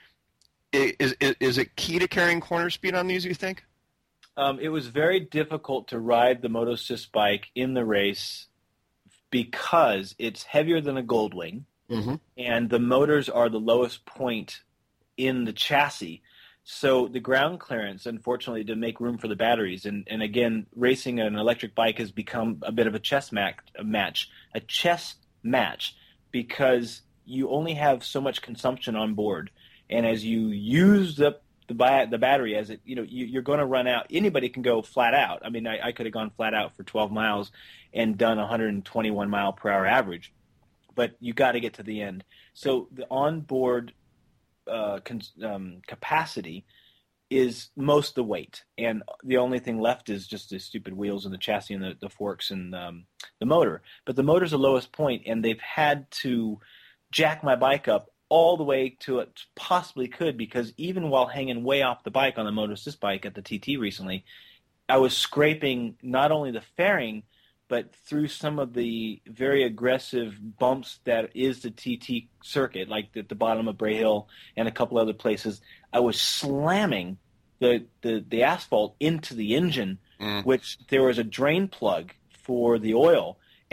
Is, is, is it key to carrying corner speed on these, you think? Um, it was very difficult to ride the Motosys bike in the race because it's heavier than a Goldwing, mm-hmm. and the motors are the lowest point in the chassis. So the ground clearance, unfortunately, to make room for the batteries. And, and again, racing an electric bike has become a bit of a chess match, a match, a chess match, because you only have so much consumption on board. And as you use up the, the, the battery, as it, you know, you, you're going to run out. Anybody can go flat out. I mean, I, I could have gone flat out for twelve miles and done one hundred twenty-one mile per hour average, but you got to get to the end. So the onboard uh, con- um, capacity is most of the weight, and the only thing left is just the stupid wheels and the chassis and the, the forks and um, the motor. But the motor's the lowest point, and they've had to jack my bike up all the way to it possibly could, because even while hanging way off the bike on the Motosys bike at the T T recently, I was scraping not only the fairing, but through some of the very aggressive bumps that is the T T circuit, like at the bottom of Bray Hill and a couple other places. I was slamming the, the, the asphalt into the engine, mm. which there was a drain plug for the oil,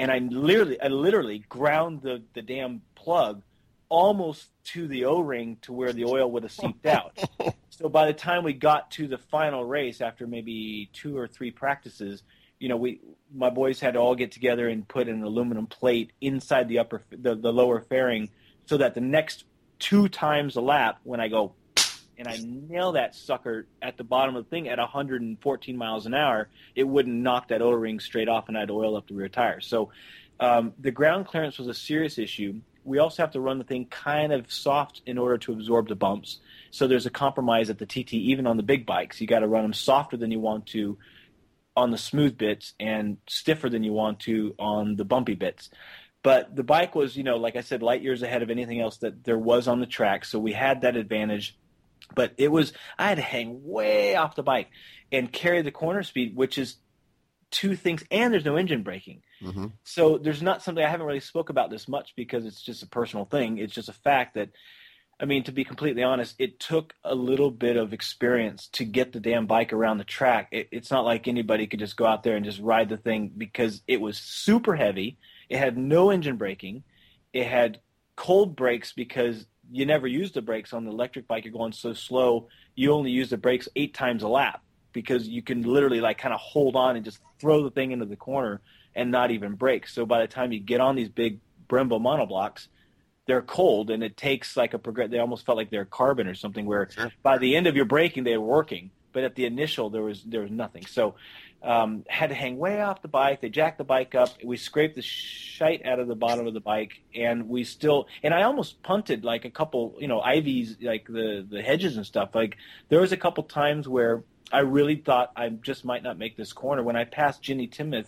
and I literally, I literally ground the, the damn plug almost to the O-ring to where the oil would have seeped out. So by the time we got to the final race, after maybe two or three practices, you know, we my boys had to all get together and put an aluminum plate inside the upper, the, the lower fairing, so that the next two times a lap, when I go and I nail that sucker at the bottom of the thing at one hundred fourteen miles an hour, it wouldn't knock that O-ring straight off, and I'd oil up the rear tires. So um, the ground clearance was a serious issue. We also have to run the thing kind of soft in order to absorb the bumps. So there's a compromise at the T T, even on the big bikes. You got to run them softer than you want to on the smooth bits and stiffer than you want to on the bumpy bits. But the bike was, you know, like I said, light years ahead of anything else that there was on the track. So we had that advantage. But it was, I had to hang way off the bike and carry the corner speed, which is two things, and there's no engine braking. Mm-hmm. So there's not something, I haven't really spoke about this much because it's just a personal thing. It's just a fact that, I mean, to be completely honest, it took a little bit of experience to get the damn bike around the track. It, it's not like anybody could just go out there and just ride the thing, because it was super heavy. It had no engine braking. It had cold brakes because you never use the brakes on the electric bike. You're going so slow, you only use the brakes eight times a lap, because you can literally like kind of hold on and just throw the thing into the corner and not even brake. So by the time you get on these big Brembo monoblocks, they're cold, and it takes like a progress. They almost felt like they're carbon or something, where sure. by the end of your braking, they were working, but at the initial, there was there was nothing. So um, had to hang way off the bike. They jacked the bike up. We scraped the shite out of the bottom of the bike, and we still. And I almost punted like a couple, you know, ivies, like the the hedges and stuff. Like there was a couple times where I really thought I just might not make this corner. When I passed Ginny Timoth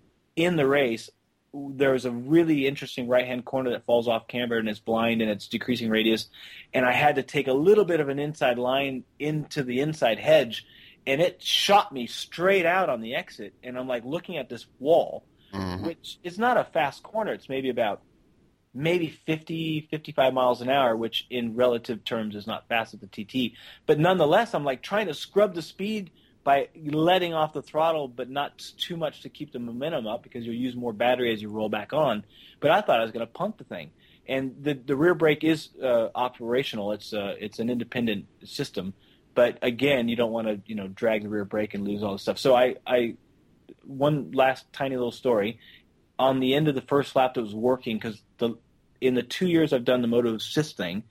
in the race, there was a really interesting right-hand corner that falls off camber, and it's blind, and it's decreasing radius. And I had to take a little bit of an inside line into the inside hedge, and it shot me straight out on the exit. And I'm like looking at this wall, mm-hmm. which is not a fast corner. It's maybe about maybe fifty, fifty-five miles an hour, which in relative terms is not fast at the T T. But nonetheless, I'm like trying to scrub the speed by letting off the throttle, but not too much to keep the momentum up, because you'll use more battery as you roll back on. But I thought I was going to punt the thing. And the the rear brake is uh, operational. It's uh, it's an independent system. But again, you don't want to you know drag the rear brake and lose all this stuff. So I, I one last tiny little story. On the end of the first lap that was working, because the in the two years I've done the Moto Sys thing,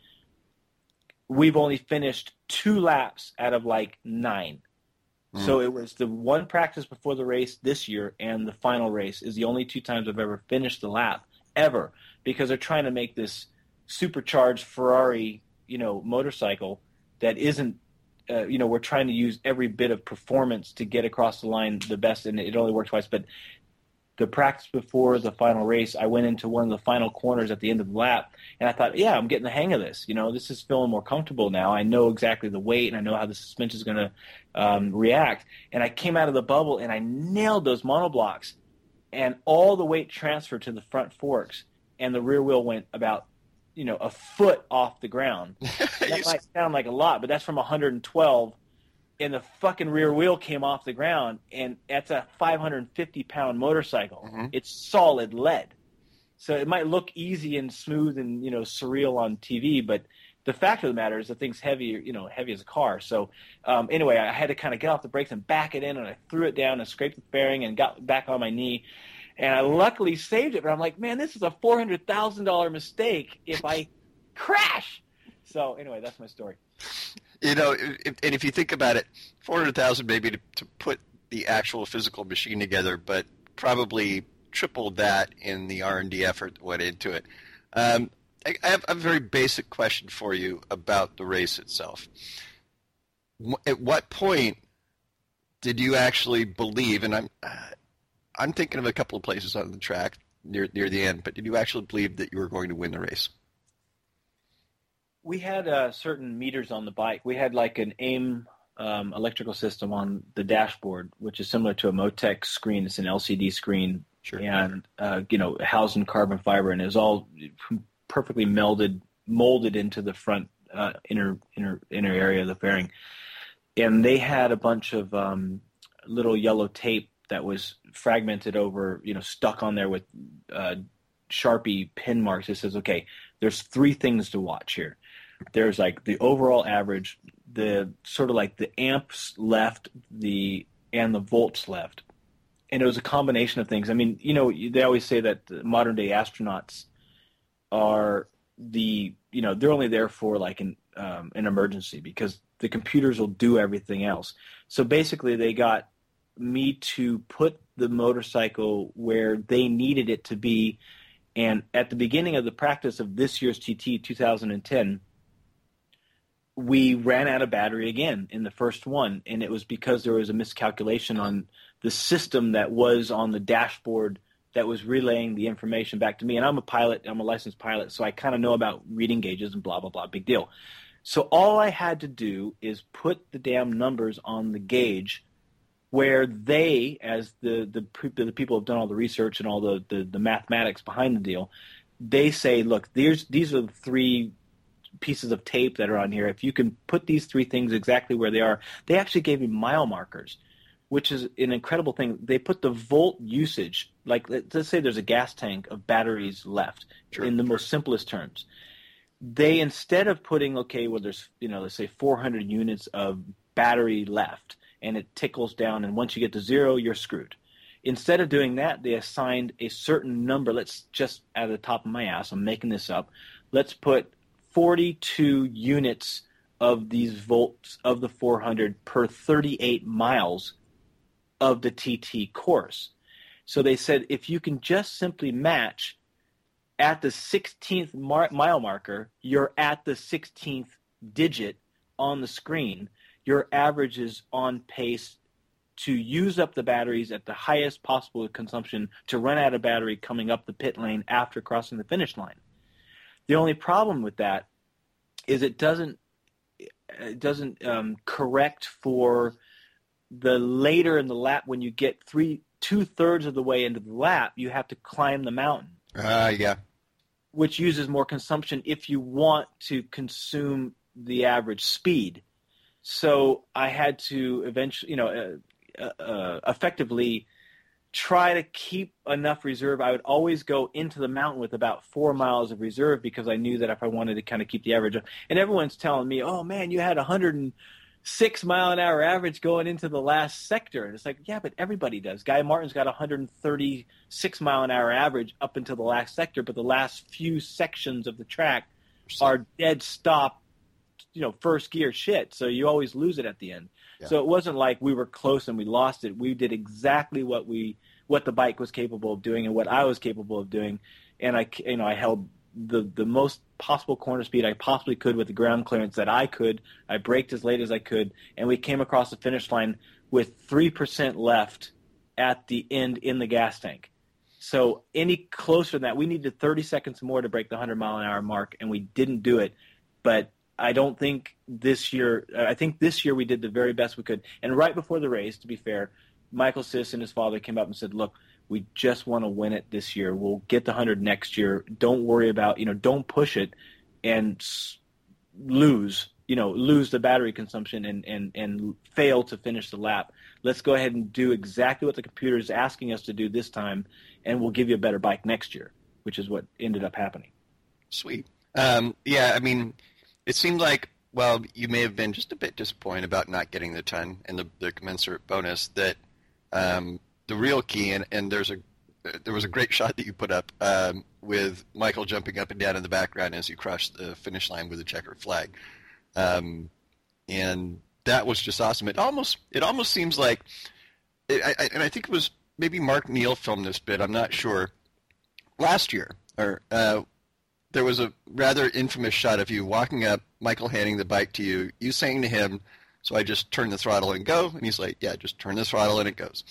we've only finished two laps out of like nine. So it was the one practice before the race this year, and the final race is the only two times I've ever finished the lap, ever, because they're trying to make this supercharged Ferrari, you know, motorcycle that isn't, uh, you know, we're trying to use every bit of performance to get across the line the best, and it only worked twice. But the practice before the final race, I went into one of the final corners at the end of the lap, and I thought, yeah, I'm getting the hang of this. You know, this is feeling more comfortable now. I know exactly the weight, and I know how the suspension is going to um, react. And I came out of the bubble, and I nailed those monoblocks, and all the weight transferred to the front forks, and the rear wheel went about, you know, a foot off the ground. That might sound like a lot, but that's from one hundred twelve. And the fucking rear wheel came off the ground, and that's a five hundred fifty pound motorcycle. Mm-hmm. It's solid lead. So it might look easy and smooth and, you know, surreal on T V, but the fact of the matter is the thing's heavy, you know, heavy as a car. So um, anyway, I had to kind of get off the brakes and back it in, and I threw it down and scraped the fairing and got back on my knee. And I luckily saved it, but I'm like, man, this is a four hundred thousand dollars mistake if I crash. So anyway, that's my story. You know, if, and if you think about it, four hundred thousand dollars maybe to, to put the actual physical machine together, but probably triple that in the R and D effort that went into it. Um, I, I have a very basic question for you about the race itself. At what point did you actually believe, and I'm I'm thinking of a couple of places on the track near near the end, but did you actually believe that you were going to win the race? We had uh, certain meters on the bike. We had like an AIM um, electrical system on the dashboard, which is similar to a Motec screen. It's an L C D screen, sure. and uh, you know, housed in carbon fiber, and is all perfectly melded, molded into the front uh, inner inner inner area of the fairing. And they had a bunch of um, little yellow tape that was fragmented over, you know, stuck on there with uh, Sharpie pin marks. It says, okay, there's three things to watch here. There's like the overall average, the sort of like the amps left, the and the volts left. And it was a combination of things. I mean, you know, they always say that modern day astronauts are the, you know, they're only there for like an, um, an emergency because the computers will do everything else. So basically they got me to put the motorcycle where they needed it to be. And at the beginning of the practice of this year's T T two thousand ten, we ran out of battery again in the first one. And it was because there was a miscalculation on the system that was on the dashboard that was relaying the information back to me. And I'm a pilot, I'm a licensed pilot, so I kind of know about reading gauges and blah, blah, blah, big deal. So all I had to do is put the damn numbers on the gauge where they, as the, the, the people who have done all the research and all the, the, the mathematics behind the deal, they say, look, these, these are the three pieces of tape that are on here. If you can put these three things exactly where they are, they actually gave me mile markers, which is an incredible thing. They put the volt usage, like let's say there's a gas tank of batteries left, sure, in the most simplest terms. They, instead of putting, okay, well, there's, you know, let's say four hundred units of battery left, and it tickles down, and once you get to zero, you're screwed. Instead of doing that, they assigned a certain number. Let's just, at the top of my ass, I'm making this up, let's put forty-two units of these volts of the four hundred per thirty-eight miles of the T T course. So they said if you can just simply match at the sixteenth mar- mile marker, you're at the sixteenth digit on the screen, your average is on pace to use up the batteries at the highest possible consumption to run out of battery coming up the pit lane after crossing the finish line. The only problem with that is it doesn't it doesn't um, correct for the later in the lap when you get three two thirds of the way into the lap, you have to climb the mountain. Ah, uh, yeah. Which uses more consumption if you want to consume the average speed. So I had to eventually, you know, uh, uh, effectively try to keep enough reserve. I would always go into the mountain with about four miles of reserve because I knew that if I wanted to kind of keep the average up. And everyone's telling me, oh, man, you had one hundred six mile an hour average going into the last sector. And it's like, yeah, but everybody does. Guy Martin's got one hundred thirty-six mile an hour average up until the last sector, but the last few sections of the track are dead stop, you know, first gear shit. So you always lose it at the end. Yeah. So it wasn't like we were close and we lost it. We did exactly what we what the bike was capable of doing and what I was capable of doing. And I, you know, I held the the most possible corner speed I possibly could with the ground clearance that I could. I braked as late as I could, and we came across the finish line with three percent left at the end in the gas tank. So any closer than that, we needed thirty seconds more to break the one hundred mile an hour mark, and we didn't do it. But I don't think this year – I think this year we did the very best we could. And right before the race, to be fair, Michael Sis and his father came up and said, look, we just want to win it this year. We'll get the one hundred next year. Don't worry about – you know, don't push it and lose, you know, lose the battery consumption and, and, and fail to finish the lap. Let's go ahead and do exactly what the computer is asking us to do this time, and we'll give you a better bike next year, which is what ended up happening. Sweet. Um, yeah, I mean – it seemed like, well, you may have been just a bit disappointed about not getting the ton and the, the commensurate bonus. That um, the real key, and, and there's a there was a great shot that you put up um, with Michael jumping up and down in the background as you crossed the finish line with a checkered flag, um, and that was just awesome. It almost it almost seems like, it, I, and I think it was maybe Mark Neal filmed this bit. I'm not sure. Last year, or. Uh, There was a rather infamous shot of you walking up, Michael handing the bike to you, you saying to him, so I just turn the throttle and go? And he's like, yeah, just turn the throttle and it goes.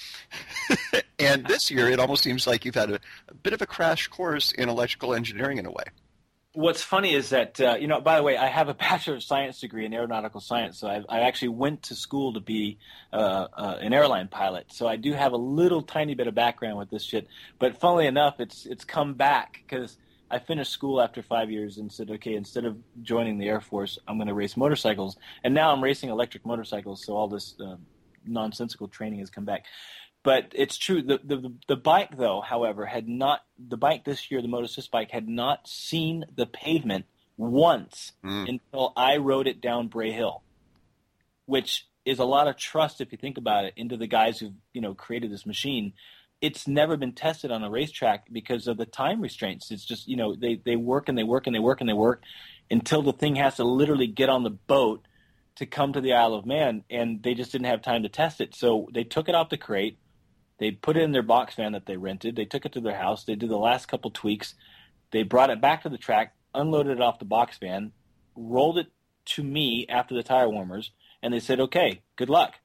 And this year, it almost seems like you've had a, a bit of a crash course in electrical engineering in a way. What's funny is that, uh, you know, by the way, I have a Bachelor of Science degree in aeronautical science, so I, I actually went to school to be uh, uh, an airline pilot. So I do have a little tiny bit of background with this shit. But funnily enough, it's it's come back because I finished school after five years and said, okay, instead of joining the Air Force, I'm going to race motorcycles. And now I'm racing electric motorcycles, so all this uh, nonsensical training has come back. But it's true. The, the the bike, though, however, had not the bike this year. The Moto-Assist bike had not seen the pavement once mm. until I rode it down Bray Hill, which is a lot of trust if you think about it into the guys who you know created this machine. It's never been tested on a racetrack because of the time restraints. It's just you know they they work and they work and they work and they work until the thing has to literally get on the boat to come to the Isle of Man, and they just didn't have time to test it. So they took it off the crate. They put it in their box van that they rented. They took it to their house. They did the last couple tweaks. They brought it back to the track, unloaded it off the box van, rolled it to me after the tire warmers, and they said, okay, good luck.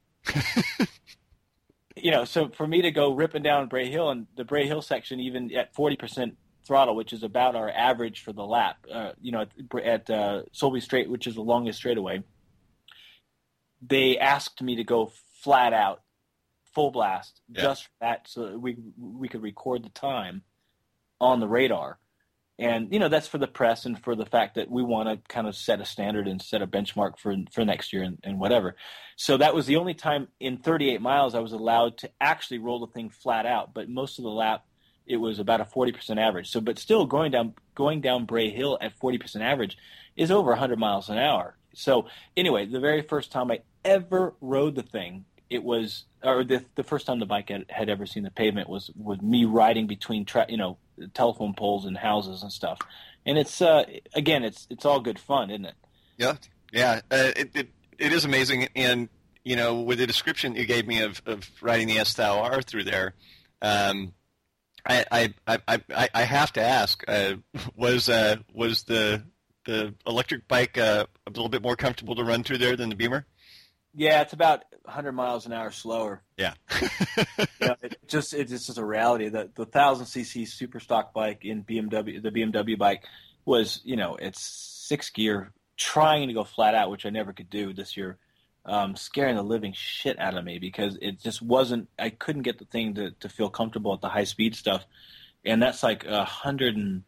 you know, so for me to go ripping down Bray Hill, and the Bray Hill section, even at forty percent throttle, which is about our average for the lap, uh, you know, at, at uh, Solby Straight, which is the longest straightaway, they asked me to go flat out, full blast, yeah. just for that, so that we we could record the time on the radar. And, you know, that's for the press and for the fact that we want to kind of set a standard and set a benchmark for for next year and, and whatever. So that was the only time in thirty-eight miles I was allowed to actually roll the thing flat out. But most of the lap, it was about a forty percent average. So, but still going down going down Bray Hill at forty percent average is over one hundred miles an hour. So anyway, the very first time I ever rode the thing, it was, or the the first time the bike had, had ever seen the pavement was, was me riding between, tra- you know, telephone poles and houses and stuff. And it's, uh, again, it's it's all good fun, isn't it? Yeah, yeah. Uh, it, it it is amazing. And, you know, with the description you gave me of, of riding the S T A W R through there, um, I, I, I, I, I have to ask, uh, was uh, was the the electric bike uh, a little bit more comfortable to run through there than the Beamer? Yeah, it's about one hundred miles an hour slower. Yeah. you know, it just it's just a reality that the one thousand c c super stock bike in B M W, the B M W bike, was, you know, it's six gear, trying to go flat out, which I never could do this year, um, scaring the living shit out of me because it just wasn't. I couldn't get the thing to, to feel comfortable at the high speed stuff, and that's like a hundred and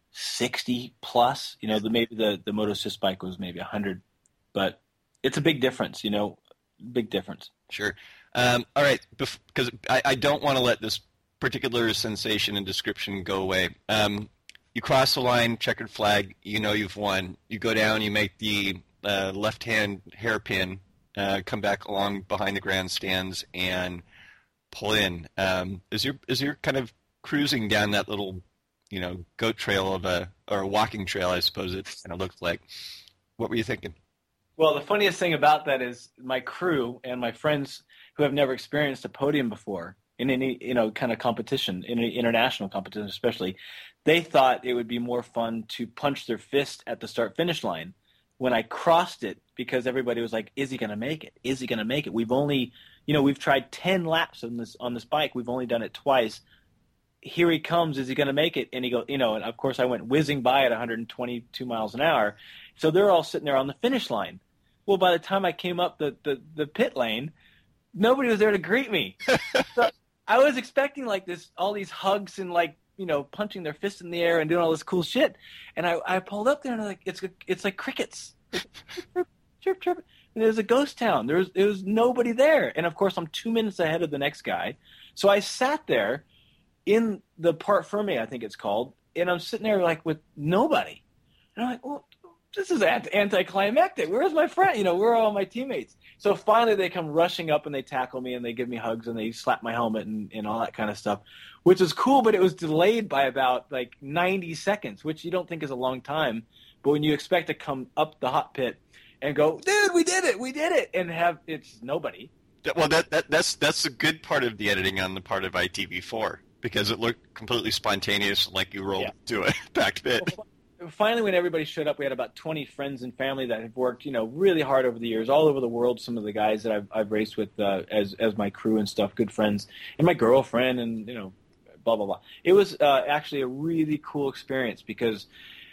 sixty plus. You know, the maybe the the Moto-Assist bike was maybe a hundred, but it's a big difference, you know, big difference. Sure. Um, all right, because I, I don't want to let this particular sensation and description go away. Um, you cross the line, checkered flag, you know you've won. You go down, you make the uh, left-hand hairpin, uh, come back along behind the grandstands, and pull in. Um, as you're as you're kind of cruising down that little, you know, goat trail of a or a walking trail, I suppose it kind of looked like. What were you thinking? Well, the funniest thing about that is my crew and my friends who have never experienced a podium before in any, you know, kind of competition, in any international competition especially, they thought it would be more fun to punch their fist at the start-finish line when I crossed it because everybody was like, is he going to make it? Is he going to make it? We've only, you know, we've tried ten laps on this on this bike. We've only done it twice. Here he comes. Is he going to make it? And he go, you know, and of course I went whizzing by at one hundred twenty-two miles an hour. So they're all sitting there on the finish line. Well, by the time I came up the, the, the pit lane, nobody was there to greet me. So I was expecting like this, all these hugs and like, you know, punching their fists in the air and doing all this cool shit. And I, I pulled up there and I'm like, it's it's like crickets. Chirp, chirp, chirp. And it was a ghost town. There was, there was nobody there. And of course I'm two minutes ahead of the next guy. So I sat there in the Part Ferme, I think it's called, and I'm sitting there like with nobody. And I'm like, well, this is anticlimactic. Where's my friend? You know, where are all my teammates? So finally they come rushing up and they tackle me and they give me hugs and they slap my helmet and, and all that kind of stuff, which was cool, but it was delayed by about like ninety seconds, which you don't think is a long time. But when you expect to come up the hot pit and go, dude, we did it, we did it, and have it's nobody. Well, that, that that's that's a good part of the editing on the part of I T V four because it looked completely spontaneous, like you rolled yeah. to a packed pit. Finally, when everybody showed up, we had about twenty friends and family that have worked, you know, really hard over the years, all over the world. Some of the guys that I've, I've raced with uh, as as my crew and stuff, good friends, and my girlfriend, and you know, blah blah blah. It was uh, actually a really cool experience because,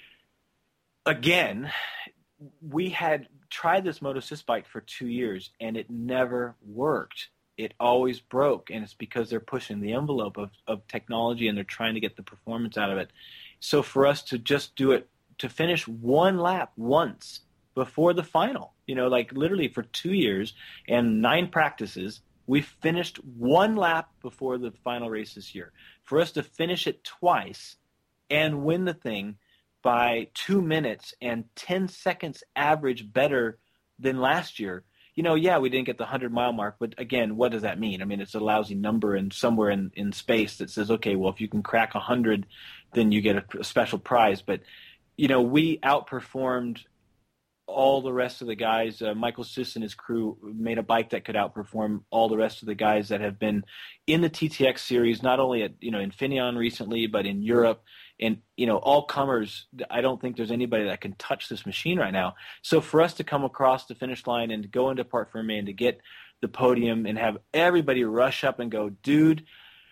again, we had tried this Moto-Assist bike for two years and it never worked. It always broke, and it's because they're pushing the envelope of, of technology and they're trying to get the performance out of it. So for us to just do it, to finish one lap once before the final, you know, like literally for two years and nine practices We finished one lap before the final race this year. For us to finish it twice and win the thing by two minutes and ten seconds average better than last year, you know, yeah, we didn't get the hundred-mile mark, but again, what does that mean? I mean, it's a lousy number and somewhere in, in space that says, okay, well, if you can crack one hundred, then you get a, a special prize. But, you know, we outperformed all the rest of the guys. uh, Michael Siss and his crew made a bike that could outperform all the rest of the guys that have been in the T T X series, not only at, you know, Infineon recently, but in Europe, and, you know, all comers. I don't think there's anybody that can touch this machine right now. So for us to come across the finish line and to go into Parc Fermé and to get the podium and have everybody rush up and go, dude,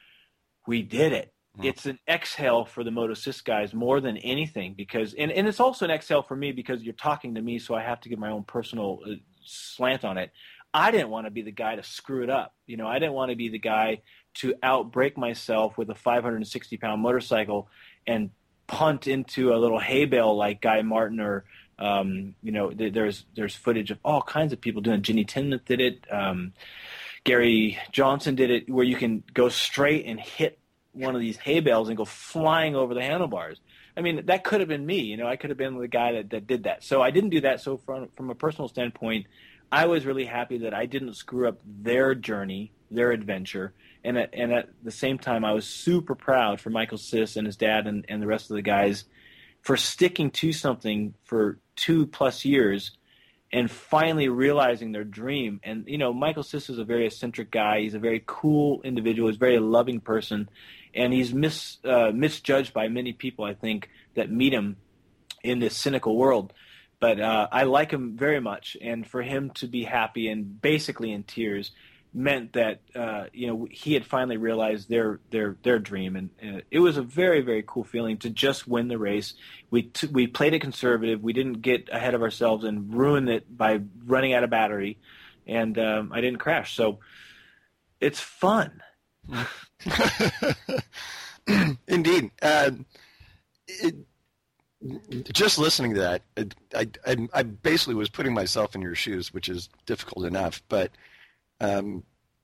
we did it. It's an exhale for the Moto-Sys guys more than anything, because and, and it's also an exhale for me because you're talking to me, so I have to give my own personal uh, slant on it. I didn't want to be the guy to screw it up. You know, I didn't want to be the guy to outbreak myself with a five hundred sixty pound motorcycle and punt into a little hay bale like Guy Martin or, um, you know, th- there's there's footage of all kinds of people doing it. Ginny Tinmouth did it. Um, Gary Johnson did it, where you can go straight and hit one of these hay bales and go flying over the handlebars. I mean, that could have been me. You know, I could have been the guy that, that did that. So I didn't do that. So from from a personal standpoint, I was really happy that I didn't screw up their journey, their adventure. And at, and at the same time, I was super proud for Michael Siss and his dad and, and the rest of the guys for sticking to something for two plus years and finally realizing their dream. And, you know, Michael Siss is a very eccentric guy. He's a very cool individual. He's a very loving person. And he's mis, uh, misjudged by many people, I think, that meet him in this cynical world. But uh, I like him very much. And for him to be happy and basically in tears meant that, uh, you know, he had finally realized their their their dream. And uh, it was a very, very cool feeling to just win the race. We t- we played it conservative. We didn't get ahead of ourselves and ruin it by running out of battery. And um, I didn't crash. So it's fun. Indeed. Uh, it, just listening to that, it, I, I, I basically was putting myself in your shoes, which is difficult enough. But um,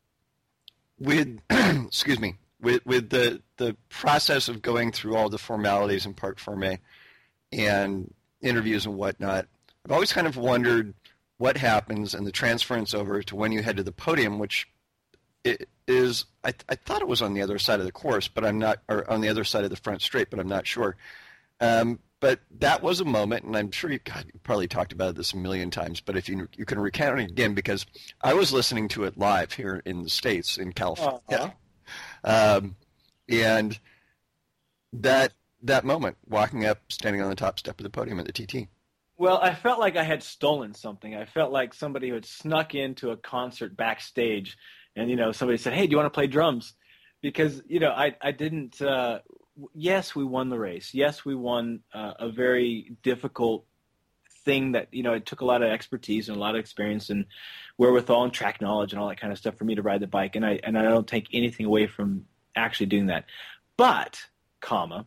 with, excuse me, with with the the process of going through all the formalities in Parc Fermé and interviews and whatnot, I've always kind of wondered what happens in the transference over to when you head to the podium, which it is, I, I thought it was on the other side of the course, but I'm not, or on the other side of the front straight, but I'm not sure. Um, but that was a moment, and I'm sure you, God, you probably talked about this a million times, but if you you can recount it again, because I was listening to it live here in the States, in California. Uh-huh. Um, and that that moment, walking up, standing on the top step of the podium at the T T. Well, I felt like I had stolen something. I felt like somebody who had snuck into a concert backstage, and, you know, somebody said, hey, do you want to play drums? Because, you know, I, I didn't uh, – yes, we won the race. Yes, we won uh, a very difficult thing that, you know, it took a lot of expertise and a lot of experience and wherewithal and track knowledge and all that kind of stuff for me to ride the bike. And I and I don't take anything away from actually doing that. But, comma,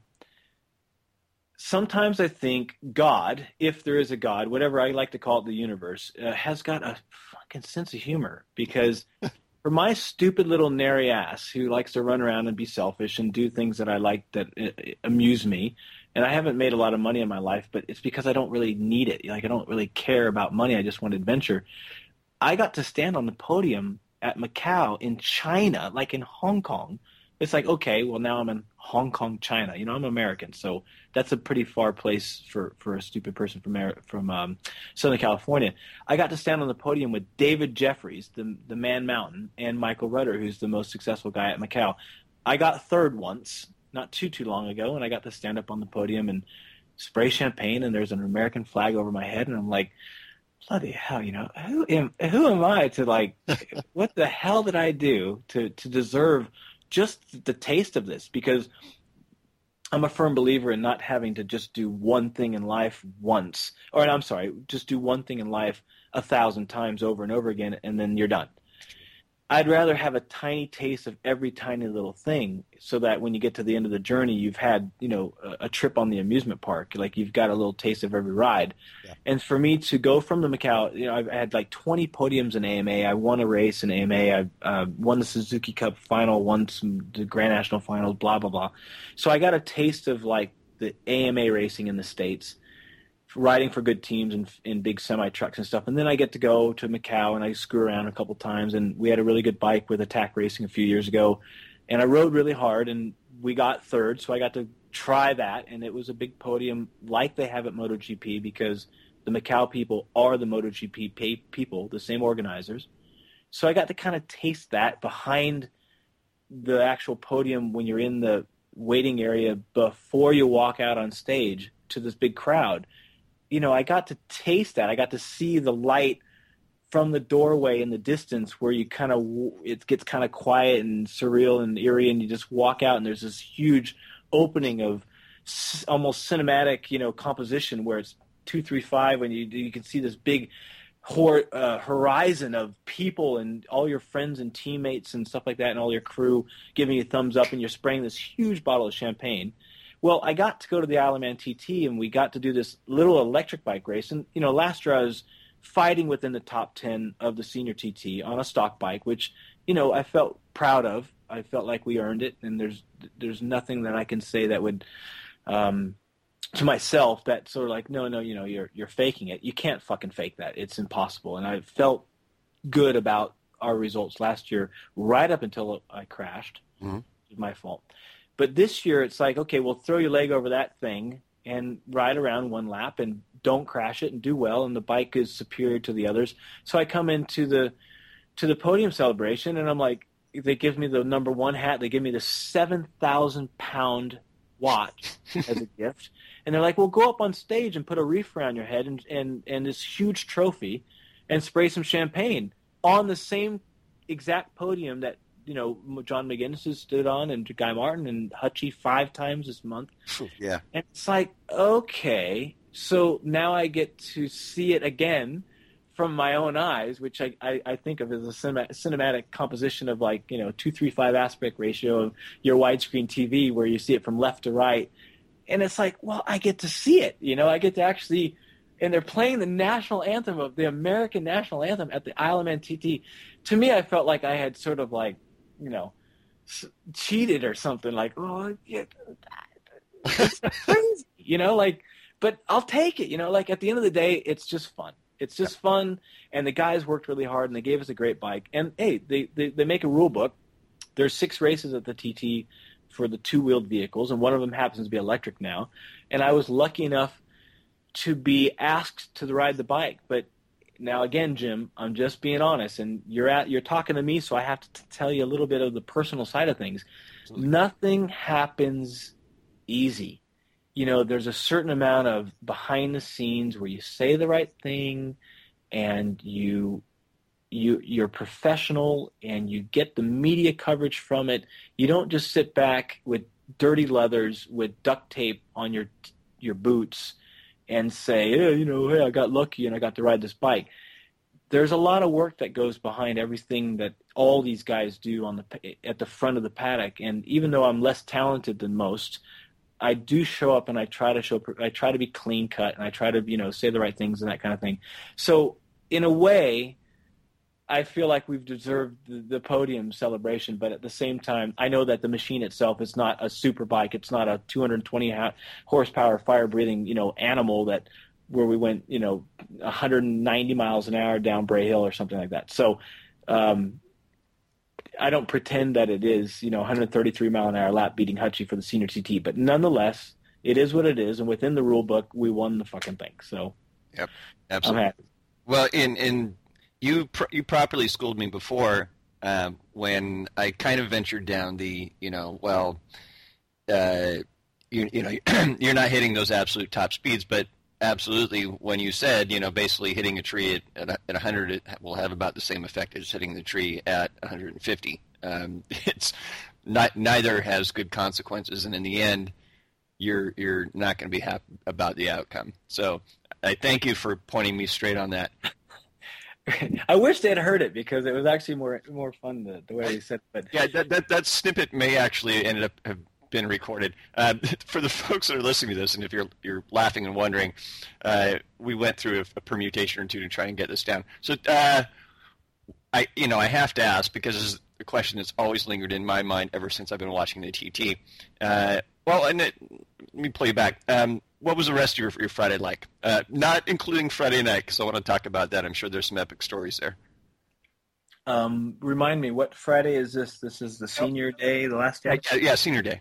sometimes I think God, if there is a God, whatever I like to call it, the universe, uh, has got a fucking sense of humor. Because for my stupid little nary ass who likes to run around and be selfish and do things that I like that uh, amuse me, and I haven't made a lot of money in my life, but it's because I don't really need it. Like, I don't really care about money. I just want adventure. I got to stand on the podium at Macau in China, like in Hong Kong. It's like, okay, well, now I'm in Hong Kong, China. You know, I'm American, so that's a pretty far place for, for a stupid person from from um, Southern California. I got to stand on the podium with David Jeffries, the the Man Mountain, and Michael Rudder, who's the most successful guy at Macau. I got third once, not too, too long ago, and I got to stand up on the podium and spray champagne, and there's an American flag over my head, and I'm like, bloody hell, you know, who am, who am I to, like, what the hell did I do to, to deserve just the taste of this? Because I'm a firm believer in not having to just do one thing in life once, or I'm sorry, just do one thing in life a thousand times over and over again, and then you're done. I'd rather have a tiny taste of every tiny little thing so that when you get to the end of the journey, you've had, you know, a, a trip on the amusement park. Like you've got a little taste of every ride. Yeah. And for me to go from the Macau, you know, I've had like twenty podiums in A M A. I won a race in A M A. I uh, won the Suzuki Cup final, won some the Grand National finals, blah, blah, blah. So I got a taste of like the A M A racing in the States, riding for good teams and in big semi trucks and stuff. And then I get to go to Macau and I screw around a couple times. And we had a really good bike with Attack Racing a few years ago. And I rode really hard and we got third. So I got to try that. And it was a big podium like they have at MotoGP because the Macau people are the MotoGP pay people, the same organizers. So I got to kind of taste that behind the actual podium when you're in the waiting area before you walk out on stage to this big crowd. You know, I got to taste that. I got to see the light from the doorway in the distance where you kind of, it gets kind of quiet and surreal and eerie, and you just walk out and there's this huge opening of almost cinematic, you know, composition where it's two, three, five, and you you can see this big hor- uh, horizon of people and all your friends and teammates and stuff like that, and all your crew giving you thumbs up, and you're spraying this huge bottle of champagne. Well, I got to go to the Isle of Man T T, and we got to do this little electric bike race. And, you know, last year I was fighting within the top ten of the senior T T on a stock bike, which, you know, I felt proud of. I felt like we earned it, and there's there's nothing that I can say that would, um, to myself, that sort of like, no, no, you know, you're you're faking it. You can't fucking fake that. It's impossible. And I felt good about our results last year right up until I crashed. Mm-hmm. It was my fault. But this year, it's like, okay, well, throw your leg over that thing and ride around one lap and don't crash it and do well, and the bike is superior to the others. So I come into the to the podium celebration, and I'm like, they give me the number one hat. They give me the seven thousand pound watch as a gift. And they're like, well, go up on stage and put a wreath around your head and, and, and this huge trophy and spray some champagne on the same exact podium that, you know, John McGuinness has stood on, and Guy Martin and Hutchie five times this month. Yeah. And it's like, okay, so now I get to see it again from my own eyes, which I, I, I think of as a cinema, cinematic composition of like, you know, two three five aspect ratio of your widescreen T V where you see it from left to right. And it's like, well, I get to see it, you know, I get to actually, and they're playing the national anthem of the American national anthem at the Isle of Man T T. To me, I felt like I had sort of like, you know, cheated or something, like, oh, yeah, it's crazy, you know, like, but I'll take it, you know, like at the end of the day, it's just fun. It's just fun, and the guys worked really hard, and they gave us a great bike. And, hey, they, they, they make a rule book. There's six races at the T T for the two-wheeled vehicles, and one of them happens to be electric now. And I was lucky enough to be asked to ride the bike. But now, again, Jim, I'm just being honest, and you're at you're talking to me, so I have to t- tell you a little bit of the personal side of things. Absolutely. Nothing happens easy. You know, there's a certain amount of behind the scenes where you say the right thing, and you you you're professional, and you get the media coverage from it. You don't just sit back with dirty leathers with duct tape on your your boots and say, yeah, you know, hey, I got lucky and I got to ride this bike. There's a lot of work that goes behind everything that all these guys do on the at the front of the paddock. And even though I'm less talented than most, I do show up and I try to show, I try to be clean cut, and I try to, you know, say the right things and that kind of thing. So in a way, I feel like we've deserved the, the podium celebration, but at the same time, I know that the machine itself is not a super bike. It's not a two hundred twenty horsepower fire breathing, you know, animal that where we went, you know, one hundred ninety miles an hour down Bray Hill or something like that. So, um, I don't pretend that it is, you know, one hundred thirty-three mile an hour lap beating Hutchie for the senior T T, but nonetheless, it is what it is, and within the rule book, we won the fucking thing. So, yep, absolutely. I'm happy. Well, in in you pr- you properly schooled me before um, when I kind of ventured down the, you know, well, uh, you you know, you're not hitting those absolute top speeds, but absolutely, when you said, you know, basically hitting a tree at, at, at one hundred, it will have about the same effect as hitting the tree at one hundred fifty. Um, it's not, neither has good consequences, and in the end, you're you're not going to be happy about the outcome. So I thank you for pointing me straight on that. I wish they had heard it because it was actually more more fun the, the way they said it. But yeah, that, that that snippet may actually ended up have been recorded. Uh, for the folks that are listening to this, and if you're you're laughing and wondering, uh, we went through a, a permutation or two to try and get this down. So uh, I you know I have to ask because this is a question that's always lingered in my mind ever since I've been watching the T T. Uh, well, and it, let me play back. Um, what was the rest of your, your Friday like? Uh, not including Friday night, because I want to talk about that. I'm sure there's some epic stories there. Um, remind me, what Friday is this? This is the senior oh. day, the last day? Yeah, yeah, senior day.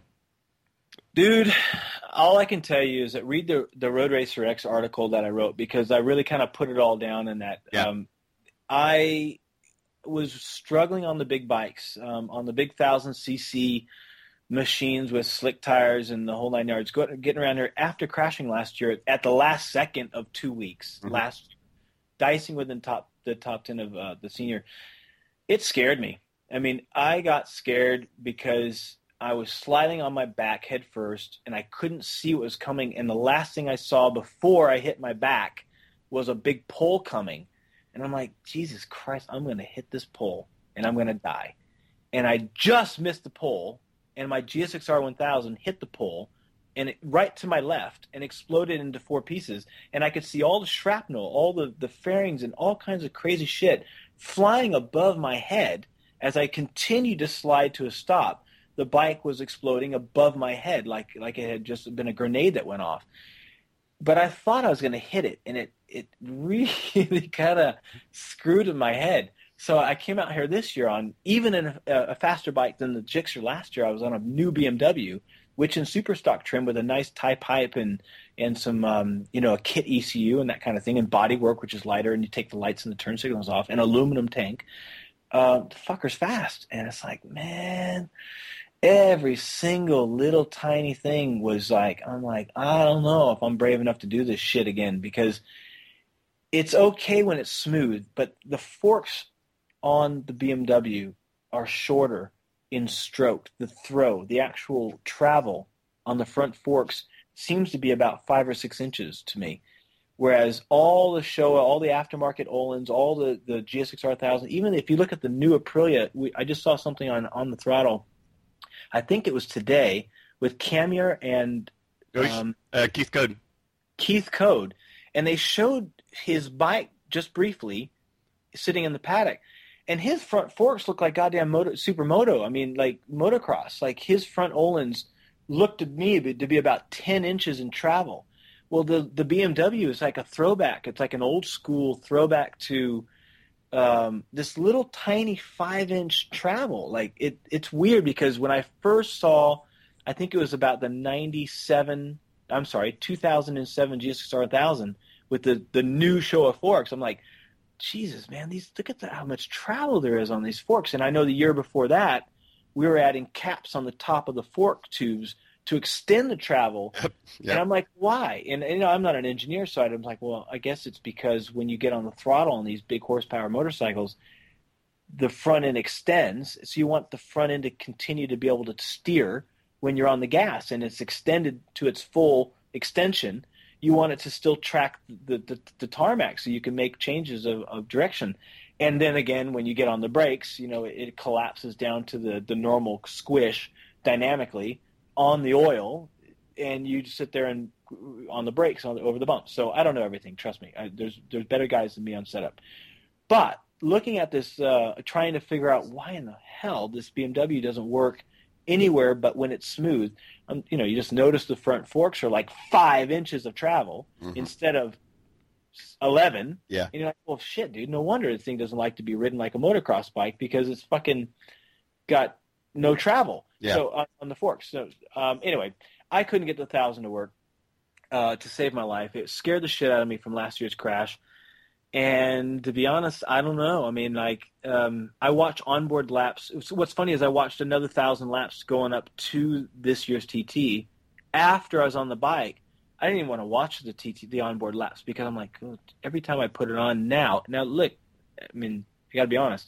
Dude, all I can tell you is that read the the Road Racer X article that I wrote because I really kind of put it all down in that. Yeah. Um, I was struggling on the big bikes, um, on the big one thousand c c machines with slick tires and the whole nine yards, Go, getting around here after crashing last year at the last second of two weeks, mm-hmm. last dicing within top the top ten of uh, the senior. It scared me. I mean, I got scared because I was sliding on my back head first, and I couldn't see what was coming. And the last thing I saw before I hit my back was a big pole coming. And I'm like, Jesus Christ, I'm going to hit this pole, and I'm going to die. And I just missed the pole, and my G S X R one thousand hit the pole, and it, right to my left, and exploded into four pieces. And I could see all the shrapnel, all the, the fairings, and all kinds of crazy shit flying above my head as I continued to slide to a stop. The bike was exploding above my head like like it had just been a grenade that went off. But I thought I was going to hit it, and it, it really kind of screwed in my head. So I came out here this year on, even in a, a faster bike than the Gixxer last year, I was on a new B M W, which in super stock trim with a nice tie pipe and, and some, um, you know, a kit E C U and that kind of thing, and bodywork, which is lighter, and you take the lights and the turn signals off, and aluminum tank. Uh, the fucker's fast. And it's like, man, every single little tiny thing was like, I'm like, I don't know if I'm brave enough to do this shit again, because it's okay when it's smooth, but the forks on the B M W are shorter in stroke. The throw, the actual travel on the front forks seems to be about five or six inches to me. Whereas all the Showa, all the aftermarket Öhlins, all the, the G S X R one thousand, even if you look at the new Aprilia, we, I just saw something on, on the throttle, I think it was today, with Camier and um, uh, Keith Code. Keith Code. And they showed his bike just briefly sitting in the paddock. And his front forks look like goddamn moto, supermoto. I mean, like motocross. Like his front Öhlins looked to me to be about ten inches in travel. Well, the the B M W is like a throwback. It's like an old school throwback to um, this little tiny five inch travel. Like it, it's weird because when I first saw, I think it was about the ninety-seven. I'm sorry, two thousand seven G S X R one thousand with the the new Showa forks. I'm like, Jesus, man, these look at the, how much travel there is on these forks. And I know the year before that, we were adding caps on the top of the fork tubes to extend the travel. Yep. Yep. And I'm like, why? And, and you know, I'm not an engineer, so I'm like, well, I guess it's because when you get on the throttle on these big horsepower motorcycles, the front end extends. So you want the front end to continue to be able to steer when you're on the gas, and it's extended to its full extension. You want it to still track the, the, the tarmac so you can make changes of, of direction. And then again, when you get on the brakes, you know, it, it collapses down to the, the normal squish dynamically on the oil, and you just sit there and on the brakes on the, over the bumps. So I don't know everything. Trust me. I, there's there's better guys than me on setup. But looking at this, uh, trying to figure out why in the hell this B M W doesn't work anywhere but when it's smooth. Um, you know, you just notice the front forks are like five inches of travel mm-hmm. instead of eleven. Yeah. And you're like, well, shit, dude, no wonder this thing doesn't like to be ridden like a motocross bike because it's fucking got no travel. Yeah. So on, on the forks. So um, anyway, I couldn't get the thousand to work uh, to save my life. It scared the shit out of me from last year's crash. And to be honest, I don't know. I mean, like, um, I watch onboard laps. What's funny is I watched another thousand laps going up to this year's T T after I was on the bike. I didn't even want to watch the T T, the onboard laps, because I'm like, oh, every time I put it on now, now look, I mean, you got to be honest.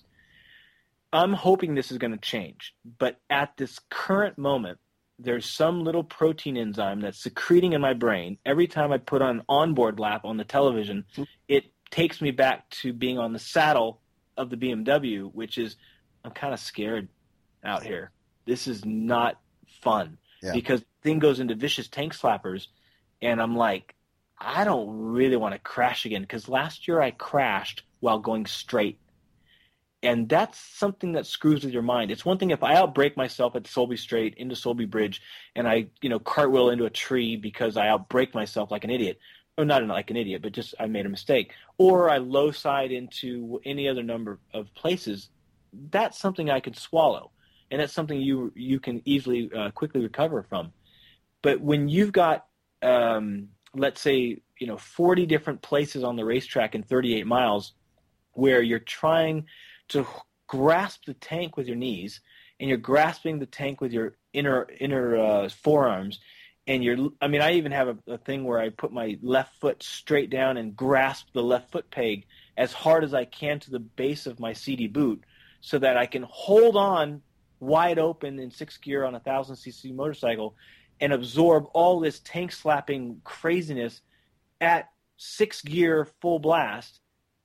I'm hoping this is going to change, but at this current moment, there's some little protein enzyme that's secreting in my brain. Every time I put on an onboard lap on the television, it takes me back to being on the saddle of the B M W, which is I'm kind of scared out here. This is not fun yeah. because the thing goes into vicious tank slappers, and I'm like, I don't really want to crash again because last year I crashed while going straight. And that's something that screws with your mind. It's one thing if I outbrake myself at Solby Strait into Solby Bridge and I, you know, cartwheel into a tree because I outbrake myself like an idiot. Or not like an idiot, but just I made a mistake. Or I low side into any other number of places. That's something I could swallow. And that's something you you can easily, uh, quickly recover from. But when you've got, um, let's say, you know, forty different places on the racetrack in thirty-eight miles where you're trying to grasp the tank with your knees, and you're grasping the tank with your inner inner uh, forearms, and you're. I mean, I even have a, a thing where I put my left foot straight down and grasp the left foot peg as hard as I can to the base of my C D boot, so that I can hold on wide open in sixth gear on a thousand c c motorcycle, and absorb all this tank slapping craziness at sixth gear full blast.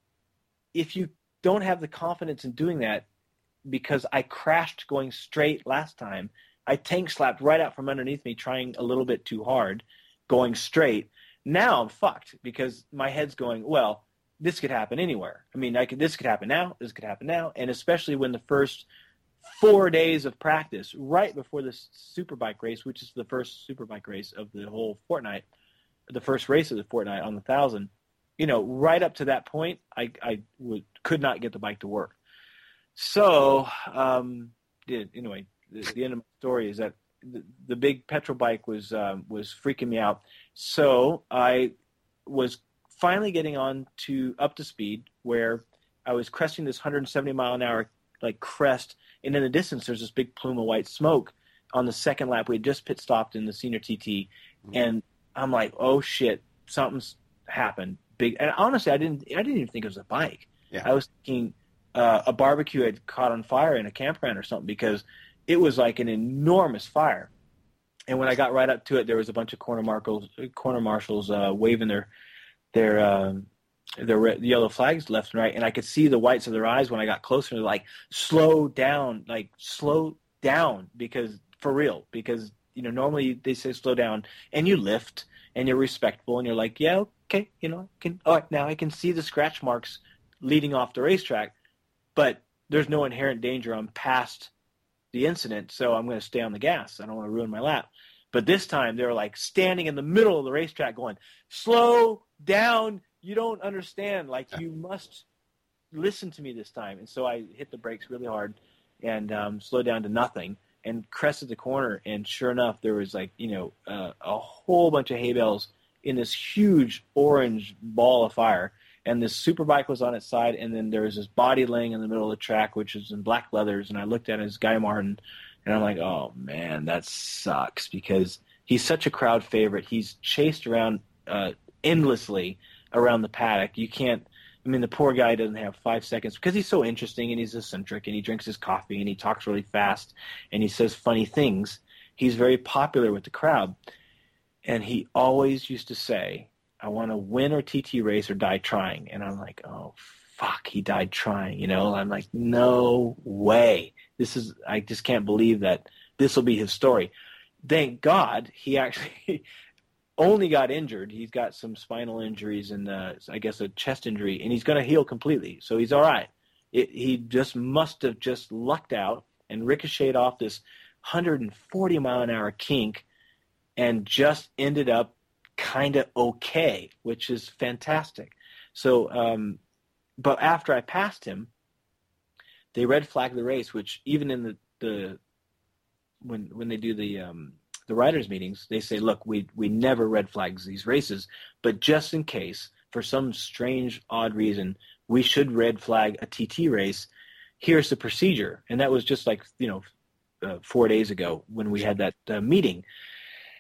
If you don't have the confidence in doing that, because I crashed going straight last time. I tank slapped right out from underneath me, trying a little bit too hard, going straight. Now I'm fucked because my head's going, well, this could happen anywhere. I mean, I could, this could happen now, this could happen now, and especially when the first four days of practice, right before this Superbike race, which is the first Superbike race of the whole fortnight, the first race of the fortnight on the thousand, you know, right up to that point, I, I would, could not get the bike to work. So, um, yeah, anyway, the, the end of my story is that the, the big petrol bike was um, was freaking me out. So I was finally getting on to up to speed where I was cresting this one hundred seventy mile an hour like crest, and in the distance there's this big plume of white smoke. On the second lap, we had just pit stopped in the senior T T, mm-hmm. and I'm like, oh shit, something's happened. Big, and honestly, I didn't. I didn't even think it was a bike. Yeah. I was thinking uh, a barbecue had caught on fire in a campground or something because it was like an enormous fire. And when I got right up to it, there was a bunch of corner marshals, corner marshals uh, waving their their um, their red, yellow flags left and right, and I could see the whites of their eyes when I got closer. They're like, "Slow down, like slow down," because for real, because you know normally they say slow down, and you lift and you're respectful, and you're like, yeah. Okay, you know, I can, all right, now I can see the scratch marks leading off the racetrack, but there's no inherent danger. I'm past the incident, so I'm going to stay on the gas. I don't want to ruin my lap. But this time, they were like standing in the middle of the racetrack going, slow down, you don't understand. Like, you must listen to me this time. And so I hit the brakes really hard and um, slowed down to nothing and crested the corner. And sure enough, there was like, you know, uh, a whole bunch of hay bales in this huge orange ball of fire, and this Superbike was on its side, and then there was this body laying in the middle of the track, which is in black leathers, and I looked at it as Guy Martin, and I'm like, oh, man, that sucks, because he's such a crowd favorite. He's chased around uh, endlessly around the paddock. You can't, I mean, the poor guy doesn't have five seconds, because he's so interesting, and he's eccentric, and he drinks his coffee, and he talks really fast, and he says funny things. He's very popular with the crowd. And he always used to say, I want to win or T T race or die trying. And I'm like, oh, fuck, he died trying, you know? I'm like, no way. This is, I just can't believe that this will be his story. Thank God he actually only got injured. He's got some spinal injuries and, uh, I guess, a chest injury, and he's going to heal completely. So he's all right. It, he just must have just lucked out and ricocheted off this one hundred forty mile an hour kink and just ended up kind of okay, which is fantastic. So, um, but after I passed him, they red flagged the race, which even in the, the when when they do the um, the riders meetings, they say, look, we we never red flags these races, but just in case, for some strange, odd reason, we should red flag a T T race. Here's the procedure, and that was just like you know uh, four days ago when we had that uh, meeting.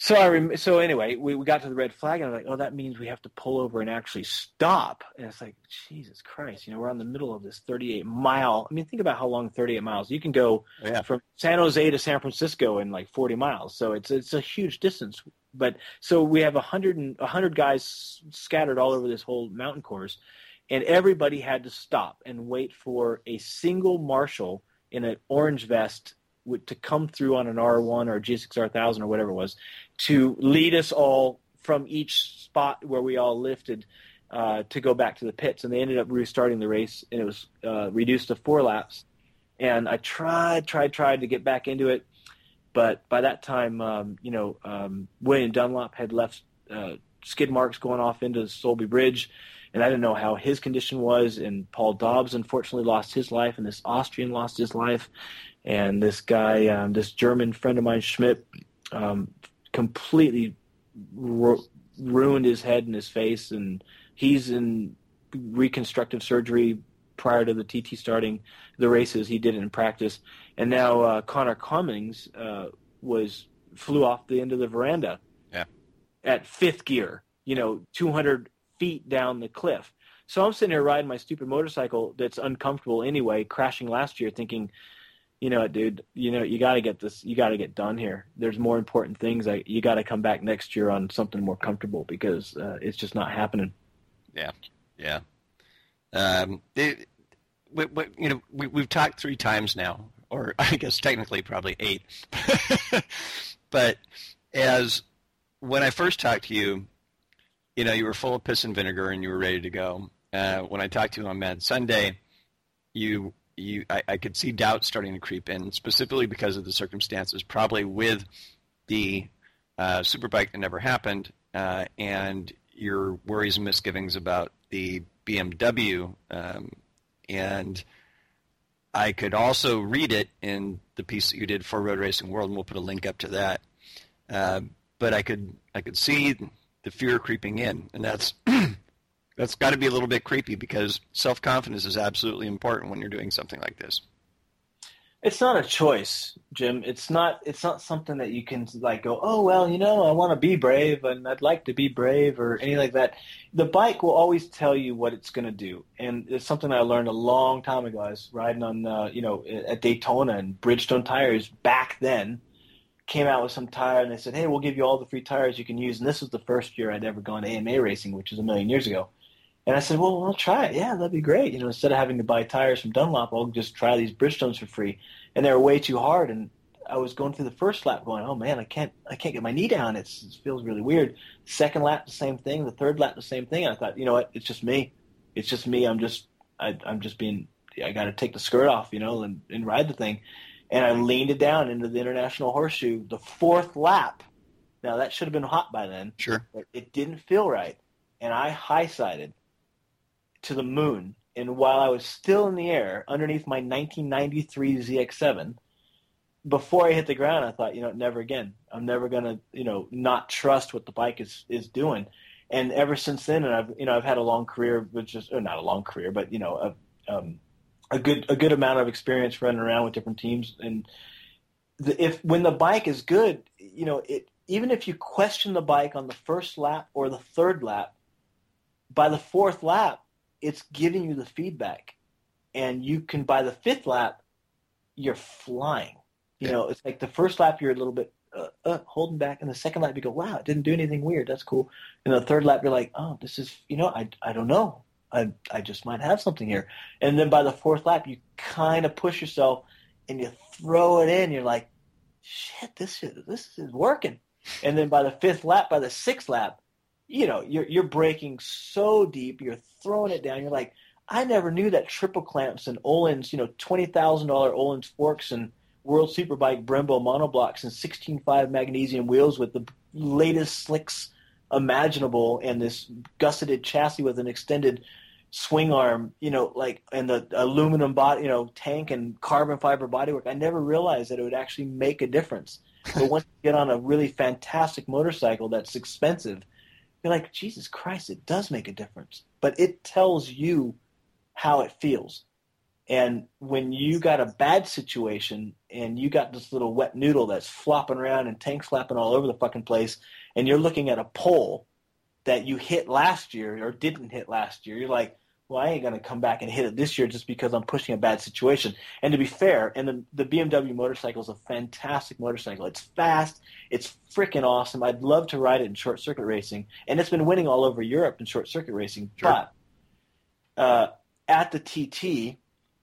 So I rem- so anyway, we, we got to the red flag, and I'm like, oh, that means we have to pull over and actually stop. And it's like, Jesus Christ, you know, we're on the middle of this thirty-eight mile. I mean, think about how long thirty-eight miles. You can go yeah. from San Jose to San Francisco in like forty miles. So it's it's a huge distance. But so we have a hundred and a hundred guys scattered all over this whole mountain course, and everybody had to stop and wait for a single marshal in an orange vest to come through on an R one or a G six R one thousand or whatever it was, to lead us all from each spot where we all lifted uh, to go back to the pits. And they ended up restarting the race, and it was uh, reduced to four laps. And I tried, tried, tried to get back into it, but by that time, um, you know, um, William Dunlop had left uh, skid marks going off into the Solby Bridge, and I didn't know how his condition was. And Paul Dobbs unfortunately lost his life, and this Austrian lost his life. And this guy, um, this German friend of mine, Schmidt, um, completely ru- ruined his head and his face. And he's in reconstructive surgery prior to the T T starting the races. He did it in practice. And now uh, Connor Cummings uh, was flew off the end of the veranda yeah. at fifth gear, you know, two hundred feet down the cliff. So I'm sitting here riding my stupid motorcycle that's uncomfortable anyway, crashing last year, thinking, you know what, dude, you know, you got to get this, you got to get done here. There's more important things. I, you got to come back next year on something more comfortable, because uh, it's just not happening. Yeah. Yeah. Um, it, we, we, you know, we, we've talked three times now, or I guess technically probably eight, but as when I first talked to you, you know, you were full of piss and vinegar and you were ready to go. Uh, when I talked to you on Mad Sunday, you, You, I, I could see doubt starting to creep in, specifically because of the circumstances, probably with the uh, Superbike that never happened, uh, and your worries and misgivings about the B M W. Um, and I could also read it in the piece that you did for Road Racing World, and we'll put a link up to that. Uh, but I could I could see the fear creeping in, and that's That's got to be a little bit creepy, because self-confidence is absolutely important when you're doing something like this. It's not a choice, Jim. It's not It's not something that you can like go, oh, well, you know, I want to be brave and I'd like to be brave or anything like that. The bike will always tell you what it's going to do. And it's something I learned a long time ago. I was riding on, uh, you know, at Daytona, and Bridgestone tires back then came out with some tire, and they said, hey, we'll give you all the free tires you can use. And this was the first year I'd ever gone A M A racing, which was a million years ago. And I said, well, I'll try it. Yeah, that'd be great. You know, instead of having to buy tires from Dunlop, I'll just try these Bridgestones for free. And they were way too hard. And I was going through the first lap going, oh, man, I can't I can't get my knee down. It's, it feels really weird. Second lap, the same thing. The third lap, the same thing. And I thought, you know what? It's just me. It's just me. I'm just I, I'm just being – I got to take the skirt off, you know, and, and ride the thing. And I leaned it down into the International Horseshoe the fourth lap. Now, that should have been hot by then. Sure. But it didn't feel right. And I high-sided to the moon, and while I was still in the air underneath my nineteen ninety-three Z X seven, before I hit the ground, I thought, you know, never again. I'm never gonna, you know, not trust what the bike is is doing. And ever since then, and I've, you know, I've had a long career, which is or not a long career, but you know, a um, a good a good amount of experience running around with different teams. And the, if when the bike is good, you know, it even if you question the bike on the first lap or the third lap, by the fourth lap, it's giving you the feedback, and you can, by the fifth lap, you're flying. You know, it's like the first lap you're a little bit uh, uh, holding back, and the second lap you go, wow, it didn't do anything weird. That's cool. And the third lap you're like, oh, this is, you know, I I don't know. I I just might have something here. And then by the fourth lap, you kind of push yourself, and you throw it in. You're like, shit, this is, this is working. And then by the fifth lap, by the sixth lap, you know, you're you're breaking so deep, you're throwing it down. You're like, I never knew that triple clamps and Öhlins, you know, twenty thousand dollars Öhlins forks and World Superbike Brembo monoblocks and sixteen point five magnesium wheels with the latest slicks imaginable, and this gusseted chassis with an extended swing arm, you know, like, and the aluminum body, you know, tank and carbon fiber bodywork. I never realized that it would actually make a difference. But once you get on a really fantastic motorcycle that's expensive, you're like, Jesus Christ, it does make a difference. But it tells you how it feels. And when you got a bad situation and you got this little wet noodle that's flopping around and tank slapping all over the fucking place, and you're looking at a pole that you hit last year or didn't hit last year, you're like, well, I ain't going to come back and hit it this year just because I'm pushing a bad situation. And to be fair, and the, the B M W motorcycle is a fantastic motorcycle. It's fast. It's freaking awesome. I'd love to ride it in short circuit racing. And it's been winning all over Europe in short circuit racing. Sure. But uh, at the T T,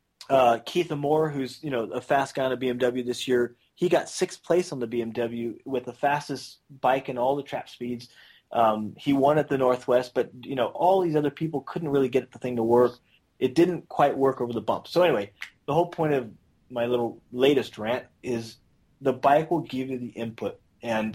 uh, Keith Moore, who's you know a fast guy on a B M W this year, he got sixth place on the B M W with the fastest bike in all the trap speeds. Um, he won at the Northwest, but you know all these other people couldn't really get the thing to work. It didn't quite work over the bumps. So anyway, the whole point of my little latest rant is the bike will give you the input, and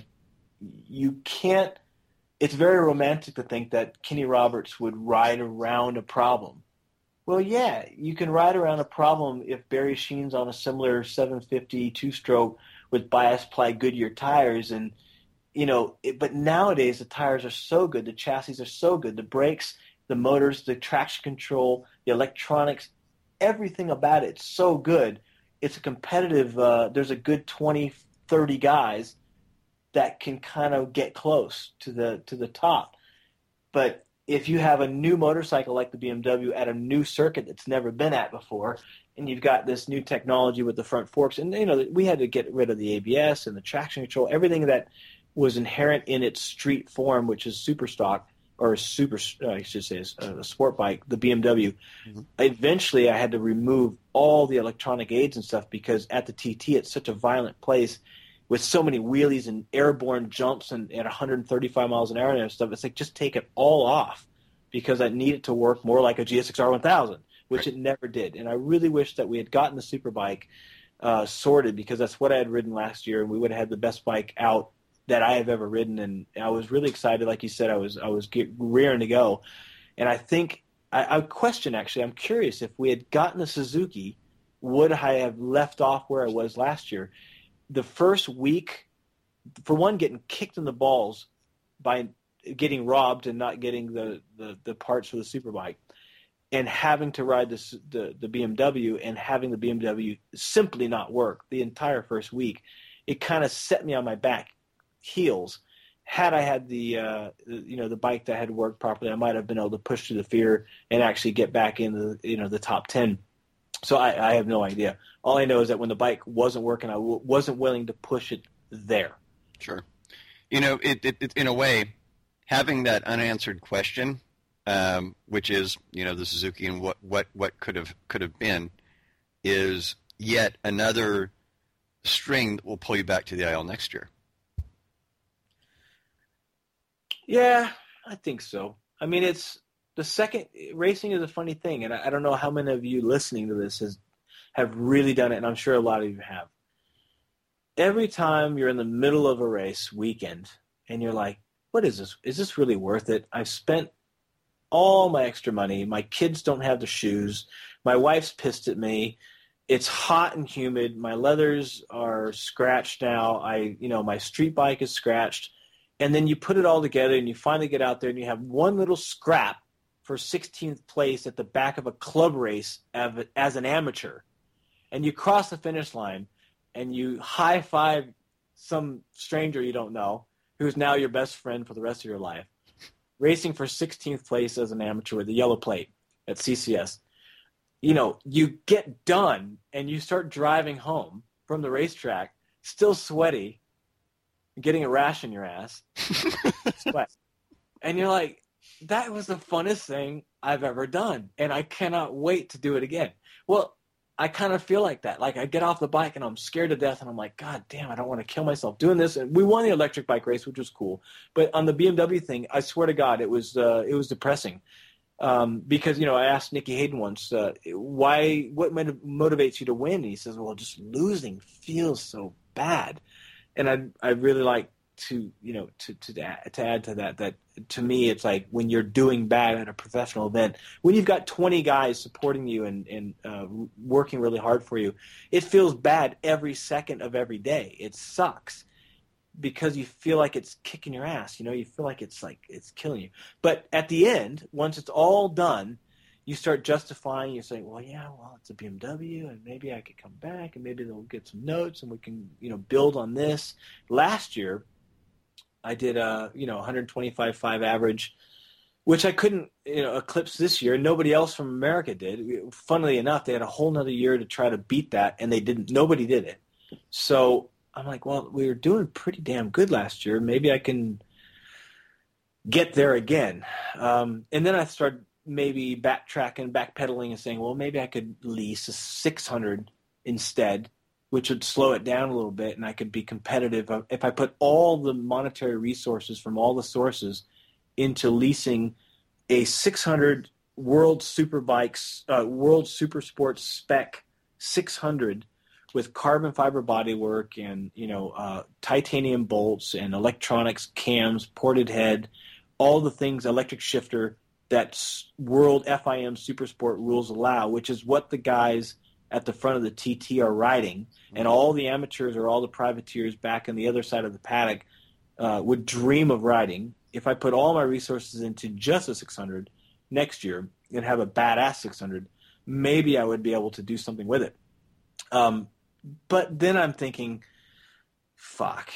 you can't. It's very romantic to think that Kenny Roberts would ride around a problem. Well, yeah, you can ride around a problem if Barry Sheen's on a similar seven fifty two-stroke with bias ply Goodyear tires and. You know, it, but nowadays the tires are so good, the chassis are so good, the brakes, the motors, the traction control, the electronics, everything about it's so good. It's a competitive, uh, there's a good twenty, thirty guys that can kind of get close to the to the top. But if you have a new motorcycle like the B M W at a new circuit that's never been at before, and you've got this new technology with the front forks, and you know we had to get rid of the A B S and the traction control, everything that was inherent in its street form, which is super stock, or super, uh, I should say, a, a sport bike, the B M W. Mm-hmm. Eventually, I had to remove all the electronic aids and stuff because at the T T, it's such a violent place with so many wheelies and airborne jumps and at one hundred thirty-five miles an hour and stuff. It's like, just take it all off because I need it to work more like a G S X R one thousand, which right. it never did. And I really wish that we had gotten the Superbike uh, sorted because that's what I had ridden last year, and we would have had the best bike out that I have ever ridden, and I was really excited. Like you said, I was I was get, rearing to go, and I think I, I question actually. I'm curious if we had gotten the Suzuki, would I have left off where I was last year? The first week, for one, getting kicked in the balls by getting robbed and not getting the, the, the parts for the Superbike, and having to ride this, the the B M W and having the B M W simply not work the entire first week, it kind of set me on my back heels. Had I had the uh, you know the bike that had worked properly, I might have been able to push through the fear and actually get back in the you know the top ten. So I, I have no idea. All I know is that when the bike wasn't working, I w- wasn't willing to push it there. Sure. You know, it, it, it in a way, having that unanswered question, um, which is you know the Suzuki and what, what, what could have could have been, is yet another string that will pull you back to the aisle next year. Yeah, I think so. I mean, it's the second racing is a funny thing, and I, I don't know how many of you listening to this has have really done it, and I'm sure a lot of you have. Every time you're in the middle of a race weekend, and you're like, "What is this? Is this really worth it? I've spent all my extra money. My kids don't have the shoes. My wife's pissed at me. It's hot and humid. My leathers are scratched now. I, you know, my street bike is scratched." And then you put it all together and you finally get out there and you have one little scrap for sixteenth place at the back of a club race as an amateur. And you cross the finish line and you high-five some stranger you don't know who's now your best friend for the rest of your life, racing for sixteenth place as an amateur with a yellow plate at C C S. You know, you get done and you start driving home from the racetrack, still sweaty, getting a rash in your ass, sweat. And you're like, that was the funnest thing I've ever done, and I cannot wait to do it again. Well, I kind of feel like that. Like I get off the bike and I'm scared to death, and I'm like, God damn, I don't want to kill myself doing this. And we won the electric bike race, which was cool. But on the B M W thing, I swear to God, it was uh, it was depressing. Um, because, you know, I asked Nicky Hayden once, uh, why, what motivates you to win? And he says, well, just losing feels so bad. And I I really like to, you know, to, to, to add to that, that to me, it's like when you're doing bad at a professional event, when you've got twenty guys supporting you and, and uh, working really hard for you, it feels bad every second of every day. It sucks because you feel like it's kicking your ass, you know, you feel like it's like, it's killing you. But at the end, once it's all done, you start justifying. You're saying, well, yeah, well, it's a B M W, and maybe I could come back, and maybe they'll get some notes, and we can, you know, build on this. Last year, I did a, you know, one twenty-five point five average, which I couldn't, you know, eclipse this year. Nobody else from America did. Funnily enough, they had a whole nother year to try to beat that, and they didn't. Nobody did it. So I'm like, well, we were doing pretty damn good last year. Maybe I can get there again. Um, and then I started maybe backtracking, backpedaling, and saying, well, maybe I could lease a six hundred instead, which would slow it down a little bit, and I could be competitive if I put all the monetary resources from all the sources into leasing a six hundred World Superbikes, uh, World Super Sports spec six hundred with carbon fiber bodywork and, you know, uh, titanium bolts and electronics, cams, ported head, all the things, electric shifter that World F I M Super Sport rules allow, which is what the guys at the front of the T T are riding, and all the amateurs or all the privateers back on the other side of the paddock uh, would dream of riding. If I put all my resources into just a six hundred next year and have a badass six hundred, maybe I would be able to do something with it. Um, but then I'm thinking, fuck,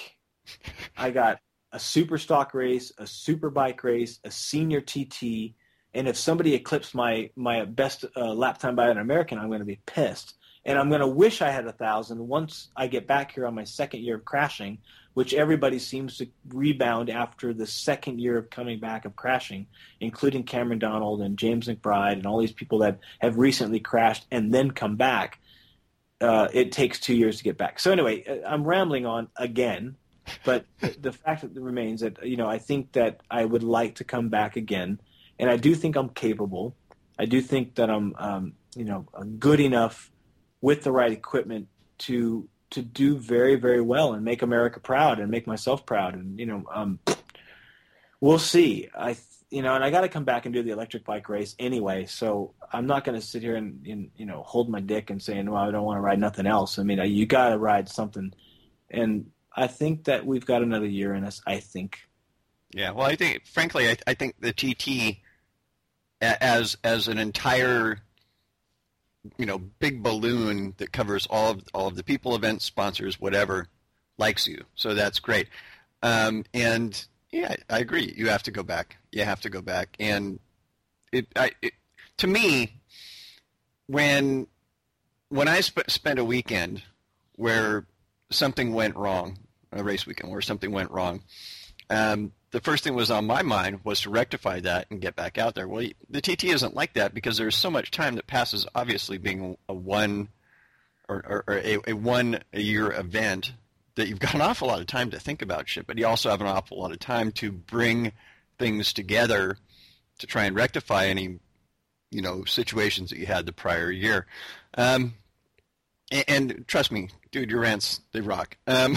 I got a super stock race, a super bike race, a senior T T, and if somebody eclipsed my my best uh, lap time by an American, I'm going to be pissed. And I'm going to wish I had a thousand once I get back here on my second year of crashing, which everybody seems to rebound after the second year of coming back of crashing, including Cameron Donald and James McBride and all these people that have recently crashed and then come back. Uh, it takes two years to get back. So anyway, I'm rambling on again. But the fact that remains that, you know, I think that I would like to come back again, and I do think I'm capable. I do think that I'm, um, you know, good enough with the right equipment to to do very, very well and make America proud and make myself proud. And, you know, um, we'll see. I, you know, and I got to come back and do the electric bike race anyway. So I'm not going to sit here and, and, you know, hold my dick and saying, well, I don't want to ride nothing else. I mean, you got to ride something. And I think that we've got another year in us, I think. Yeah, well, I think, frankly, I, I think the T T as as an entire, you know, big balloon that covers all of all of the people, events, sponsors, whatever, likes you. So that's great. Um, and yeah, I agree. You have to go back. You have to go back. And it, I, it to me, when when I sp- spent a weekend where something went wrong, a race weekend where something went wrong, um, the first thing was on my mind was to rectify that and get back out there. Well, the T T isn't like that because there's so much time that passes, obviously being a one or, or, or a, a one a year event, that you've got an awful lot of time to think about shit, but you also have an awful lot of time to bring things together to try and rectify any, you know, situations that you had the prior year. Um, and, and trust me, dude, your rants, they rock. Um,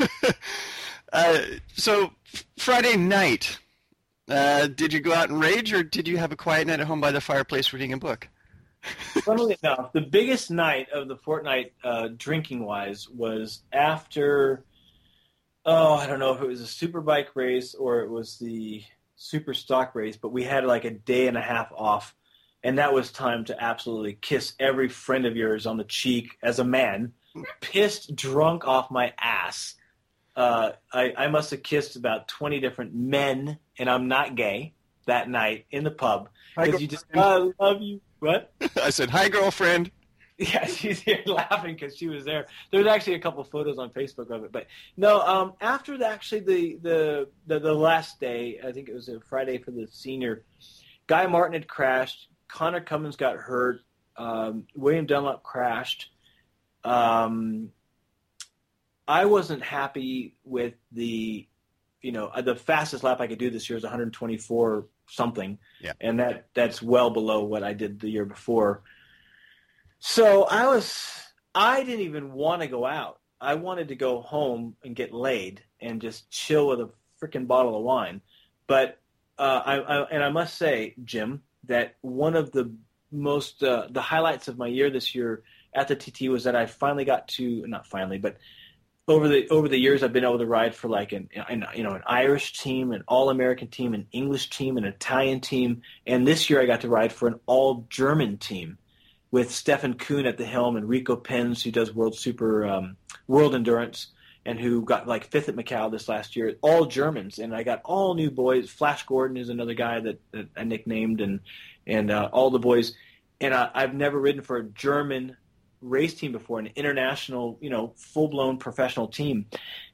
uh, so Friday night, uh, did you go out and rage, or did you have a quiet night at home by the fireplace reading a book? Funnily enough, the biggest night of the fortnight, uh, drinking-wise, was after, oh, I don't know if it was a superbike race or it was the super stock race, but we had like a day and a half off, and that was time to absolutely kiss every friend of yours on the cheek as a man, pissed drunk off my ass. Uh, I, I must have kissed about twenty different men, and I'm not gay, that night in the pub. Because you just, oh, I love you. What? I said, hi, girlfriend. Yeah, she's here laughing because she was there. There's actually a couple photos on Facebook of it. But no, um, after the, actually the, the, the, the last day, I think it was a Friday for the senior, Guy Martin had crashed. Connor Cummins got hurt. Um, William Dunlop crashed. Um, I wasn't happy with the, you know, the fastest lap I could do this year is one twenty-four something. Yeah. And that, that's well below what I did the year before. So I was, I didn't even want to go out. I wanted to go home and get laid and just chill with a freaking bottle of wine. But, uh, I, I, and I must say, Jim, that one of the most, uh, the highlights of my year this year at the T T was that I finally got to, not finally, but over the over the years, I've been able to ride for like an, an you know an Irish team, an All-American team, an English team, an Italian team, and this year I got to ride for an all-German team with Stefan Kuhn at the helm and Rico Penz, who does World Super um, World Endurance, and who got like fifth at Macau this last year. All Germans, and I got all new boys. Flash Gordon is another guy that, that I nicknamed, and and uh, all the boys. And I, I've never ridden for a German race team before, an international, you know, full-blown professional team,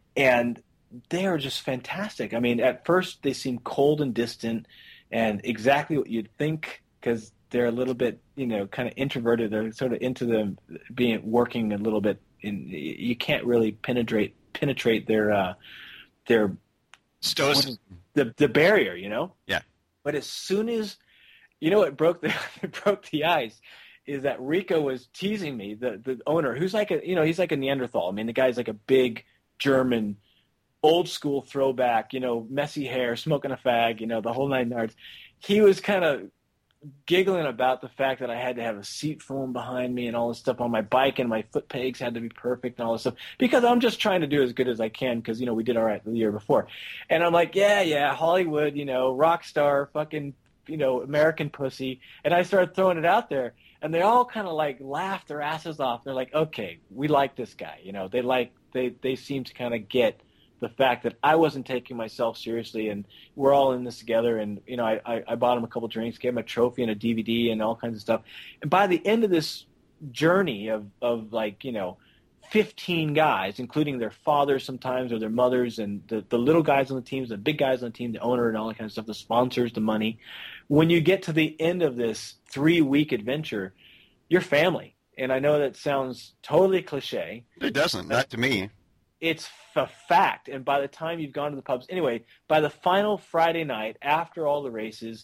and they are just fantastic. I mean, at first they seem cold and distant, and exactly what you'd think, because they're a little bit, you know, kind of introverted. They're sort of into them being working a little bit. In you can't really penetrate penetrate their uh, their stoicism, the the barrier, you know. Yeah. But as soon as you know, it broke the it broke the ice. Is that Rico was teasing me, the the owner, who's like a you know he's like a Neanderthal. I mean, the guy's like a big German, old school throwback. You know, messy hair, smoking a fag. You know, the whole nine yards. He was kind of giggling about the fact that I had to have a seat foam behind me and all this stuff on my bike, and my foot pegs had to be perfect and all this stuff, because I'm just trying to do as good as I can, because, you know, we did all right the year before. And I'm like, yeah, yeah, Hollywood, you know, rock star, fucking, you know, American pussy. And I started throwing it out there, and they all kind of like laughed their asses off. They're like, okay, we like this guy. You know, they like, they, they seem to kind of get the fact that I wasn't taking myself seriously, and we're all in this together. And, you know, I, I, I bought him a couple drinks, gave him a trophy and a D V D and all kinds of stuff. And by the end of this journey of, of like, you know, fifteen guys, including their fathers sometimes or their mothers, and the, the little guys on the teams, the big guys on the team, the owner and all that kind of stuff, the sponsors, the money. When you get to the end of this three-week adventure, you're family. And I know that sounds totally cliche. It doesn't, not to me. It's a fact. And by the time you've gone to the pubs, anyway, by the final Friday night, after all the races,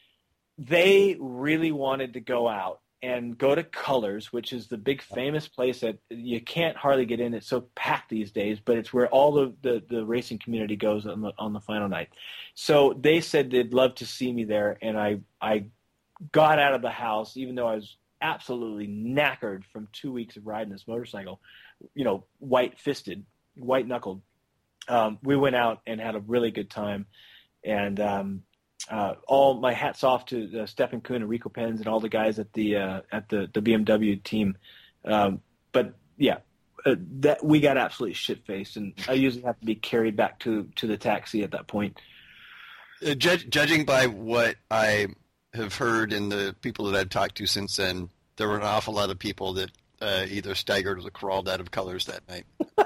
they really wanted to go out and go to Colors, which is the big famous place that you can't hardly get in. It's so packed these days, but it's where all the, the, the racing community goes on the, on the final night. So they said they'd love to see me there, and I I got out of the house, even though I was absolutely knackered from two weeks of riding this motorcycle, you know, white-fisted, white-knuckled. Um, we went out and had a really good time, and um, uh, all my hats off to uh, Stefan Kuhn and Rico Penz and all the guys at the uh, at the, the B M W team. Um, but yeah, uh, that we got absolutely shit-faced, and I usually have to be carried back to, to the taxi at that point. Uh, judge, judging by what I have heard and the people that I've talked to since then, there were an awful lot of people that uh, either staggered or crawled out of Colors that night.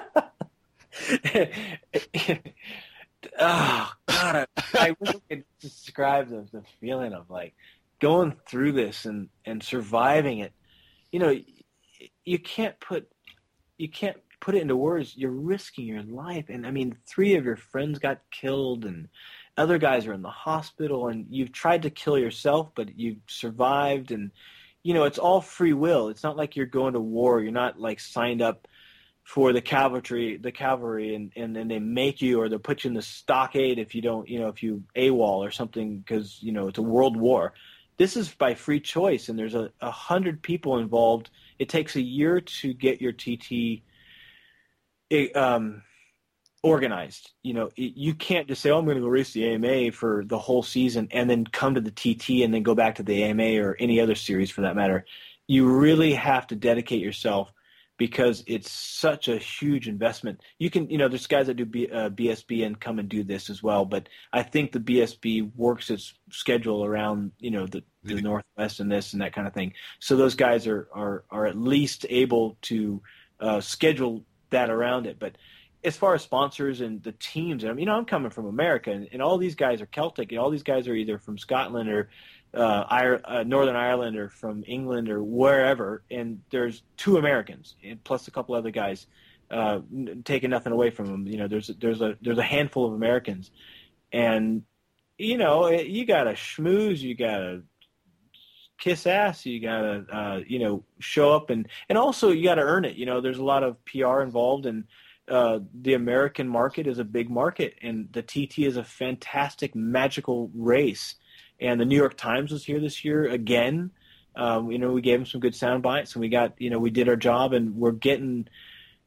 Oh God, I, I wish I could describe the, the feeling of like going through this and, and surviving it. You know, you can't put you can't put it into words. You're risking your life, and I mean, three of your friends got killed, and other guys are in the hospital, and you've tried to kill yourself, but you've survived. And you know, it's all free will. It's not like you're going to war. You're not like signed up for the cavalry, the cavalry, and, and then they make you, or they'll put you in the stockade if you don't, you know, if you AWOL or something, because, you know, it's a world war. This is by free choice, and there's a, a hundred people involved. It takes a year to get your T T um, organized. You know, it, you can't just say, oh, I'm going to go race the A M A for the whole season and then come to the T T and then go back to the A M A or any other series for that matter. You really have to dedicate yourself, because it's such a huge investment. You can, you know, there's guys that do B, uh, B S B and come and do this as well, but I think the B S B works its schedule around, you know, the, the Northwest and this and that kind of thing. So those guys are are, are at least able to uh, schedule that around it. But as far as sponsors and the teams, and you know, I'm coming from America, and, and all these guys are Celtic, and all these guys are either from Scotland or Uh, Ire, uh, Northern Ireland or from England or wherever, and there's two Americans and plus a couple other guys, uh, taking nothing away from them. You know, there's there's a there's a handful of Americans, and you know, you gotta schmooze, you gotta kiss ass, you gotta uh, you know, show up, and and also you gotta earn it. You know, there's a lot of P R involved, and uh, the American market is a big market, and the T T is a fantastic, magical race. And the New York Times was here this year again. Um, you know, we gave them some good sound bites, and we got, you know, we did our job, and we're getting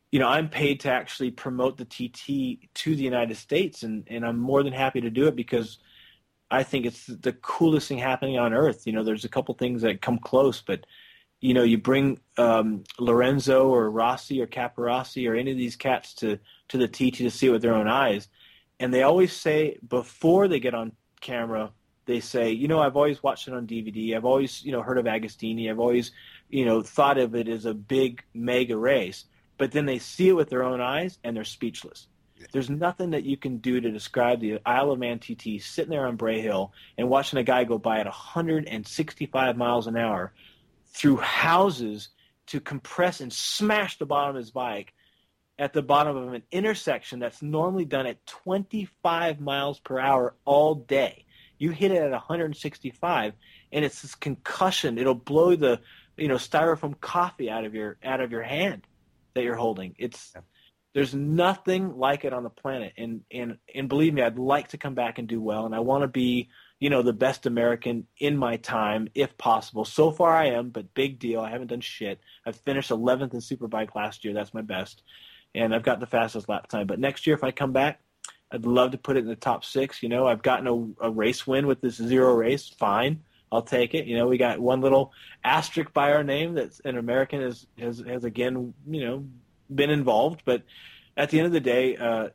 you know, I'm paid to actually promote the T T to the United States, and, and I'm more than happy to do it because I think it's the coolest thing happening on earth. You know, there's a couple things that come close, but, you know, you bring um, Lorenzo or Rossi or Caparossi or any of these cats to, to the T T to see it with their own eyes. And they always say before they get on camera, they say, you know, I've always watched it on D V D. I've always, you know, heard of Agostini. I've always, you know, thought of it as a big mega race. But then they see it with their own eyes and they're speechless. There's nothing that you can do to describe the Isle of Man T T sitting there on Bray Hill and watching a guy go by at one hundred sixty-five miles an hour through houses to compress and smash the bottom of his bike at the bottom of an intersection that's normally done at twenty-five miles per hour all day. You hit it at one hundred sixty-five, and it's this concussion. It'll blow the, you know, styrofoam coffee out of your out of your hand that you're holding. It's yeah. There's nothing like it on the planet, and and and believe me, I'd like to come back and do well, and I want to be, you know, the best American in my time if possible. So far I am, but big deal. I haven't done shit. I finished eleventh in Superbike last year. That's my best, and I've got the fastest lap time. But next year, if I come back, I'd love to put it in the top six. You know, I've gotten a, a race win with this zero race. Fine, I'll take it. You know, we got one little asterisk by our name that's an American has has, has again, you know, been involved. But at the end of the day, uh,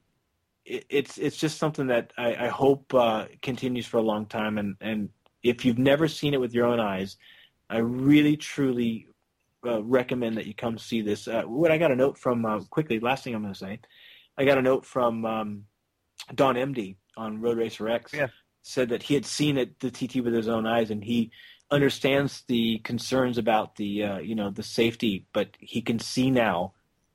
it, it's it's just something that I, I hope uh, continues for a long time. And, and if you've never seen it with your own eyes, I really, truly uh, recommend that you come see this. Uh, what I got a note from, uh, quickly, last thing I'm going to say, I got a note from um, Don Emdy on Road Racer X. Yeah. Said that he had seen it, the T T with his own eyes, and he understands the concerns about the uh, you know the safety, but he can see now,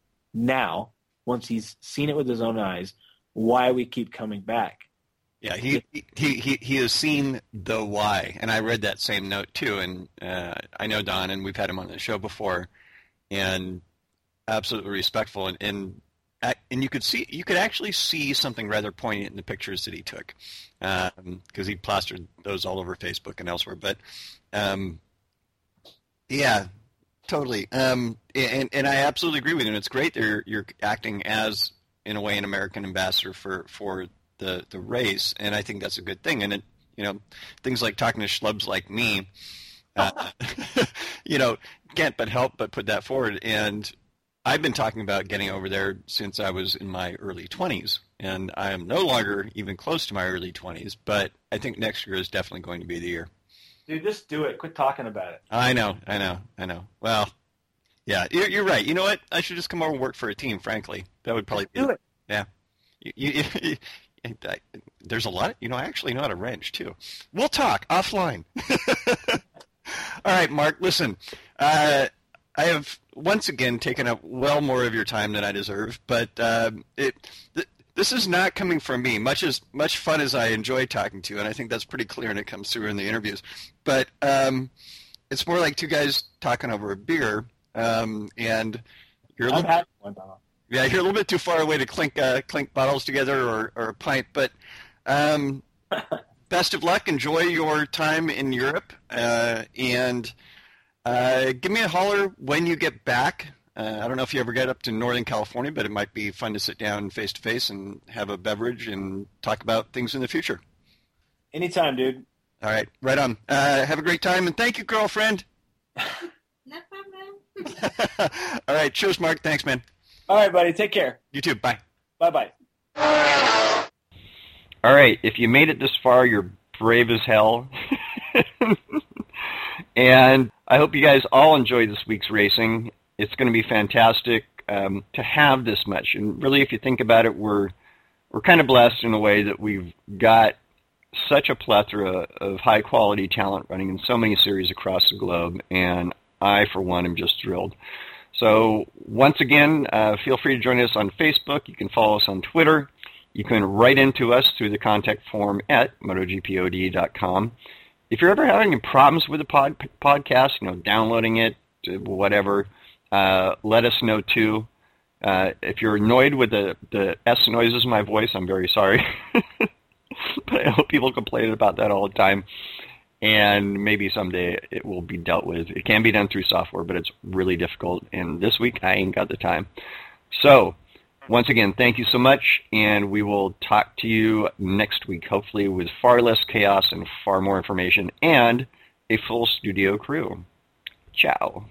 now once he's seen it with his own eyes, why we keep coming back. Yeah, he he he he has seen the why, and I read that same note too. And uh, I know Don, and we've had him on the show before, and absolutely respectful, and. and And you could see, you could actually see something rather poignant in the pictures that he took, because um, he plastered those all over Facebook and elsewhere. But um, yeah, totally. Um, and and I absolutely agree with you. And it's great that you're, you're acting as, in a way, an American ambassador for, for the the race, and I think that's a good thing. And it, you know, things like talking to schlubs like me, uh, you know, can't but help but put that forward. And I've been talking about getting over there since I was in my early twenties, and I am no longer even close to my early twenties, but I think next year is definitely going to be the year. Dude, just do it. Quit talking about it. I know, I know, I know. Well, yeah, you're, you're right. You know what? I should just come over and work for a team, frankly. That would probably do be it. Yeah. You, you, you, I, there's a lot, you know, I actually know how to wrench, too. We'll talk offline. All right, Mark, listen. Uh, I have once again taken up well more of your time than I deserve, but uh, it th- this is not coming from me. Much as much fun as I enjoy talking to you, and I think that's pretty clear, and it comes through in the interviews. But um, it's more like two guys talking over a beer, um, and you're a I've little, had one, Donald. yeah, you're a little bit too far away to clink uh, clink bottles together or, or a pint. But um, best of luck. Enjoy your time in Europe, uh, and. Uh, give me a holler when you get back. Uh, I don't know if you ever get up to Northern California, but it might be fun to sit down face-to-face and have a beverage and talk about things in the future. Anytime, dude. All right, right on. Uh, have a great time, and thank you, girlfriend. No problem. All right, cheers, Mark. Thanks, man. All right, buddy. Take care. You too. Bye. Bye-bye. All right, if you made it this far, you're brave as hell. And I hope you guys all enjoy this week's racing. It's going to be fantastic um, to have this much. And really, if you think about it, we're we're kind of blessed in a way that we've got such a plethora of high-quality talent running in so many series across the globe. And I, for one, am just thrilled. So once again, uh, feel free to join us on Facebook. You can follow us on Twitter. You can write into us through the contact form at moto G P O D dot com. If you're ever having any problems with the pod, podcast, you know, downloading it, whatever, uh, let us know too. Uh, if you're annoyed with the, the S noises in my voice, I'm very sorry. But I hope people complain about that all the time. and maybe someday it will be dealt with. It can be done through software, but it's really difficult, and this week I ain't got the time. So, once again, thank you so much, and we will talk to you next week, hopefully with far less chaos and far more information, and a full studio crew. Ciao.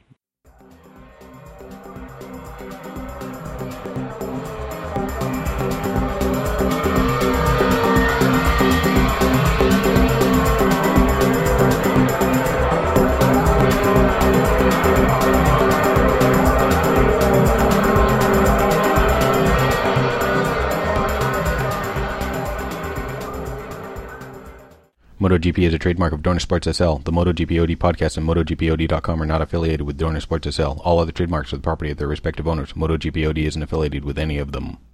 MotoGP is a trademark of Dorner Sports S L. The MotoGPOD podcast and MotoGPOD dot com are not affiliated with Dorner Sports S L. All other trademarks are the property of their respective owners. MotoGPOD isn't affiliated with any of them.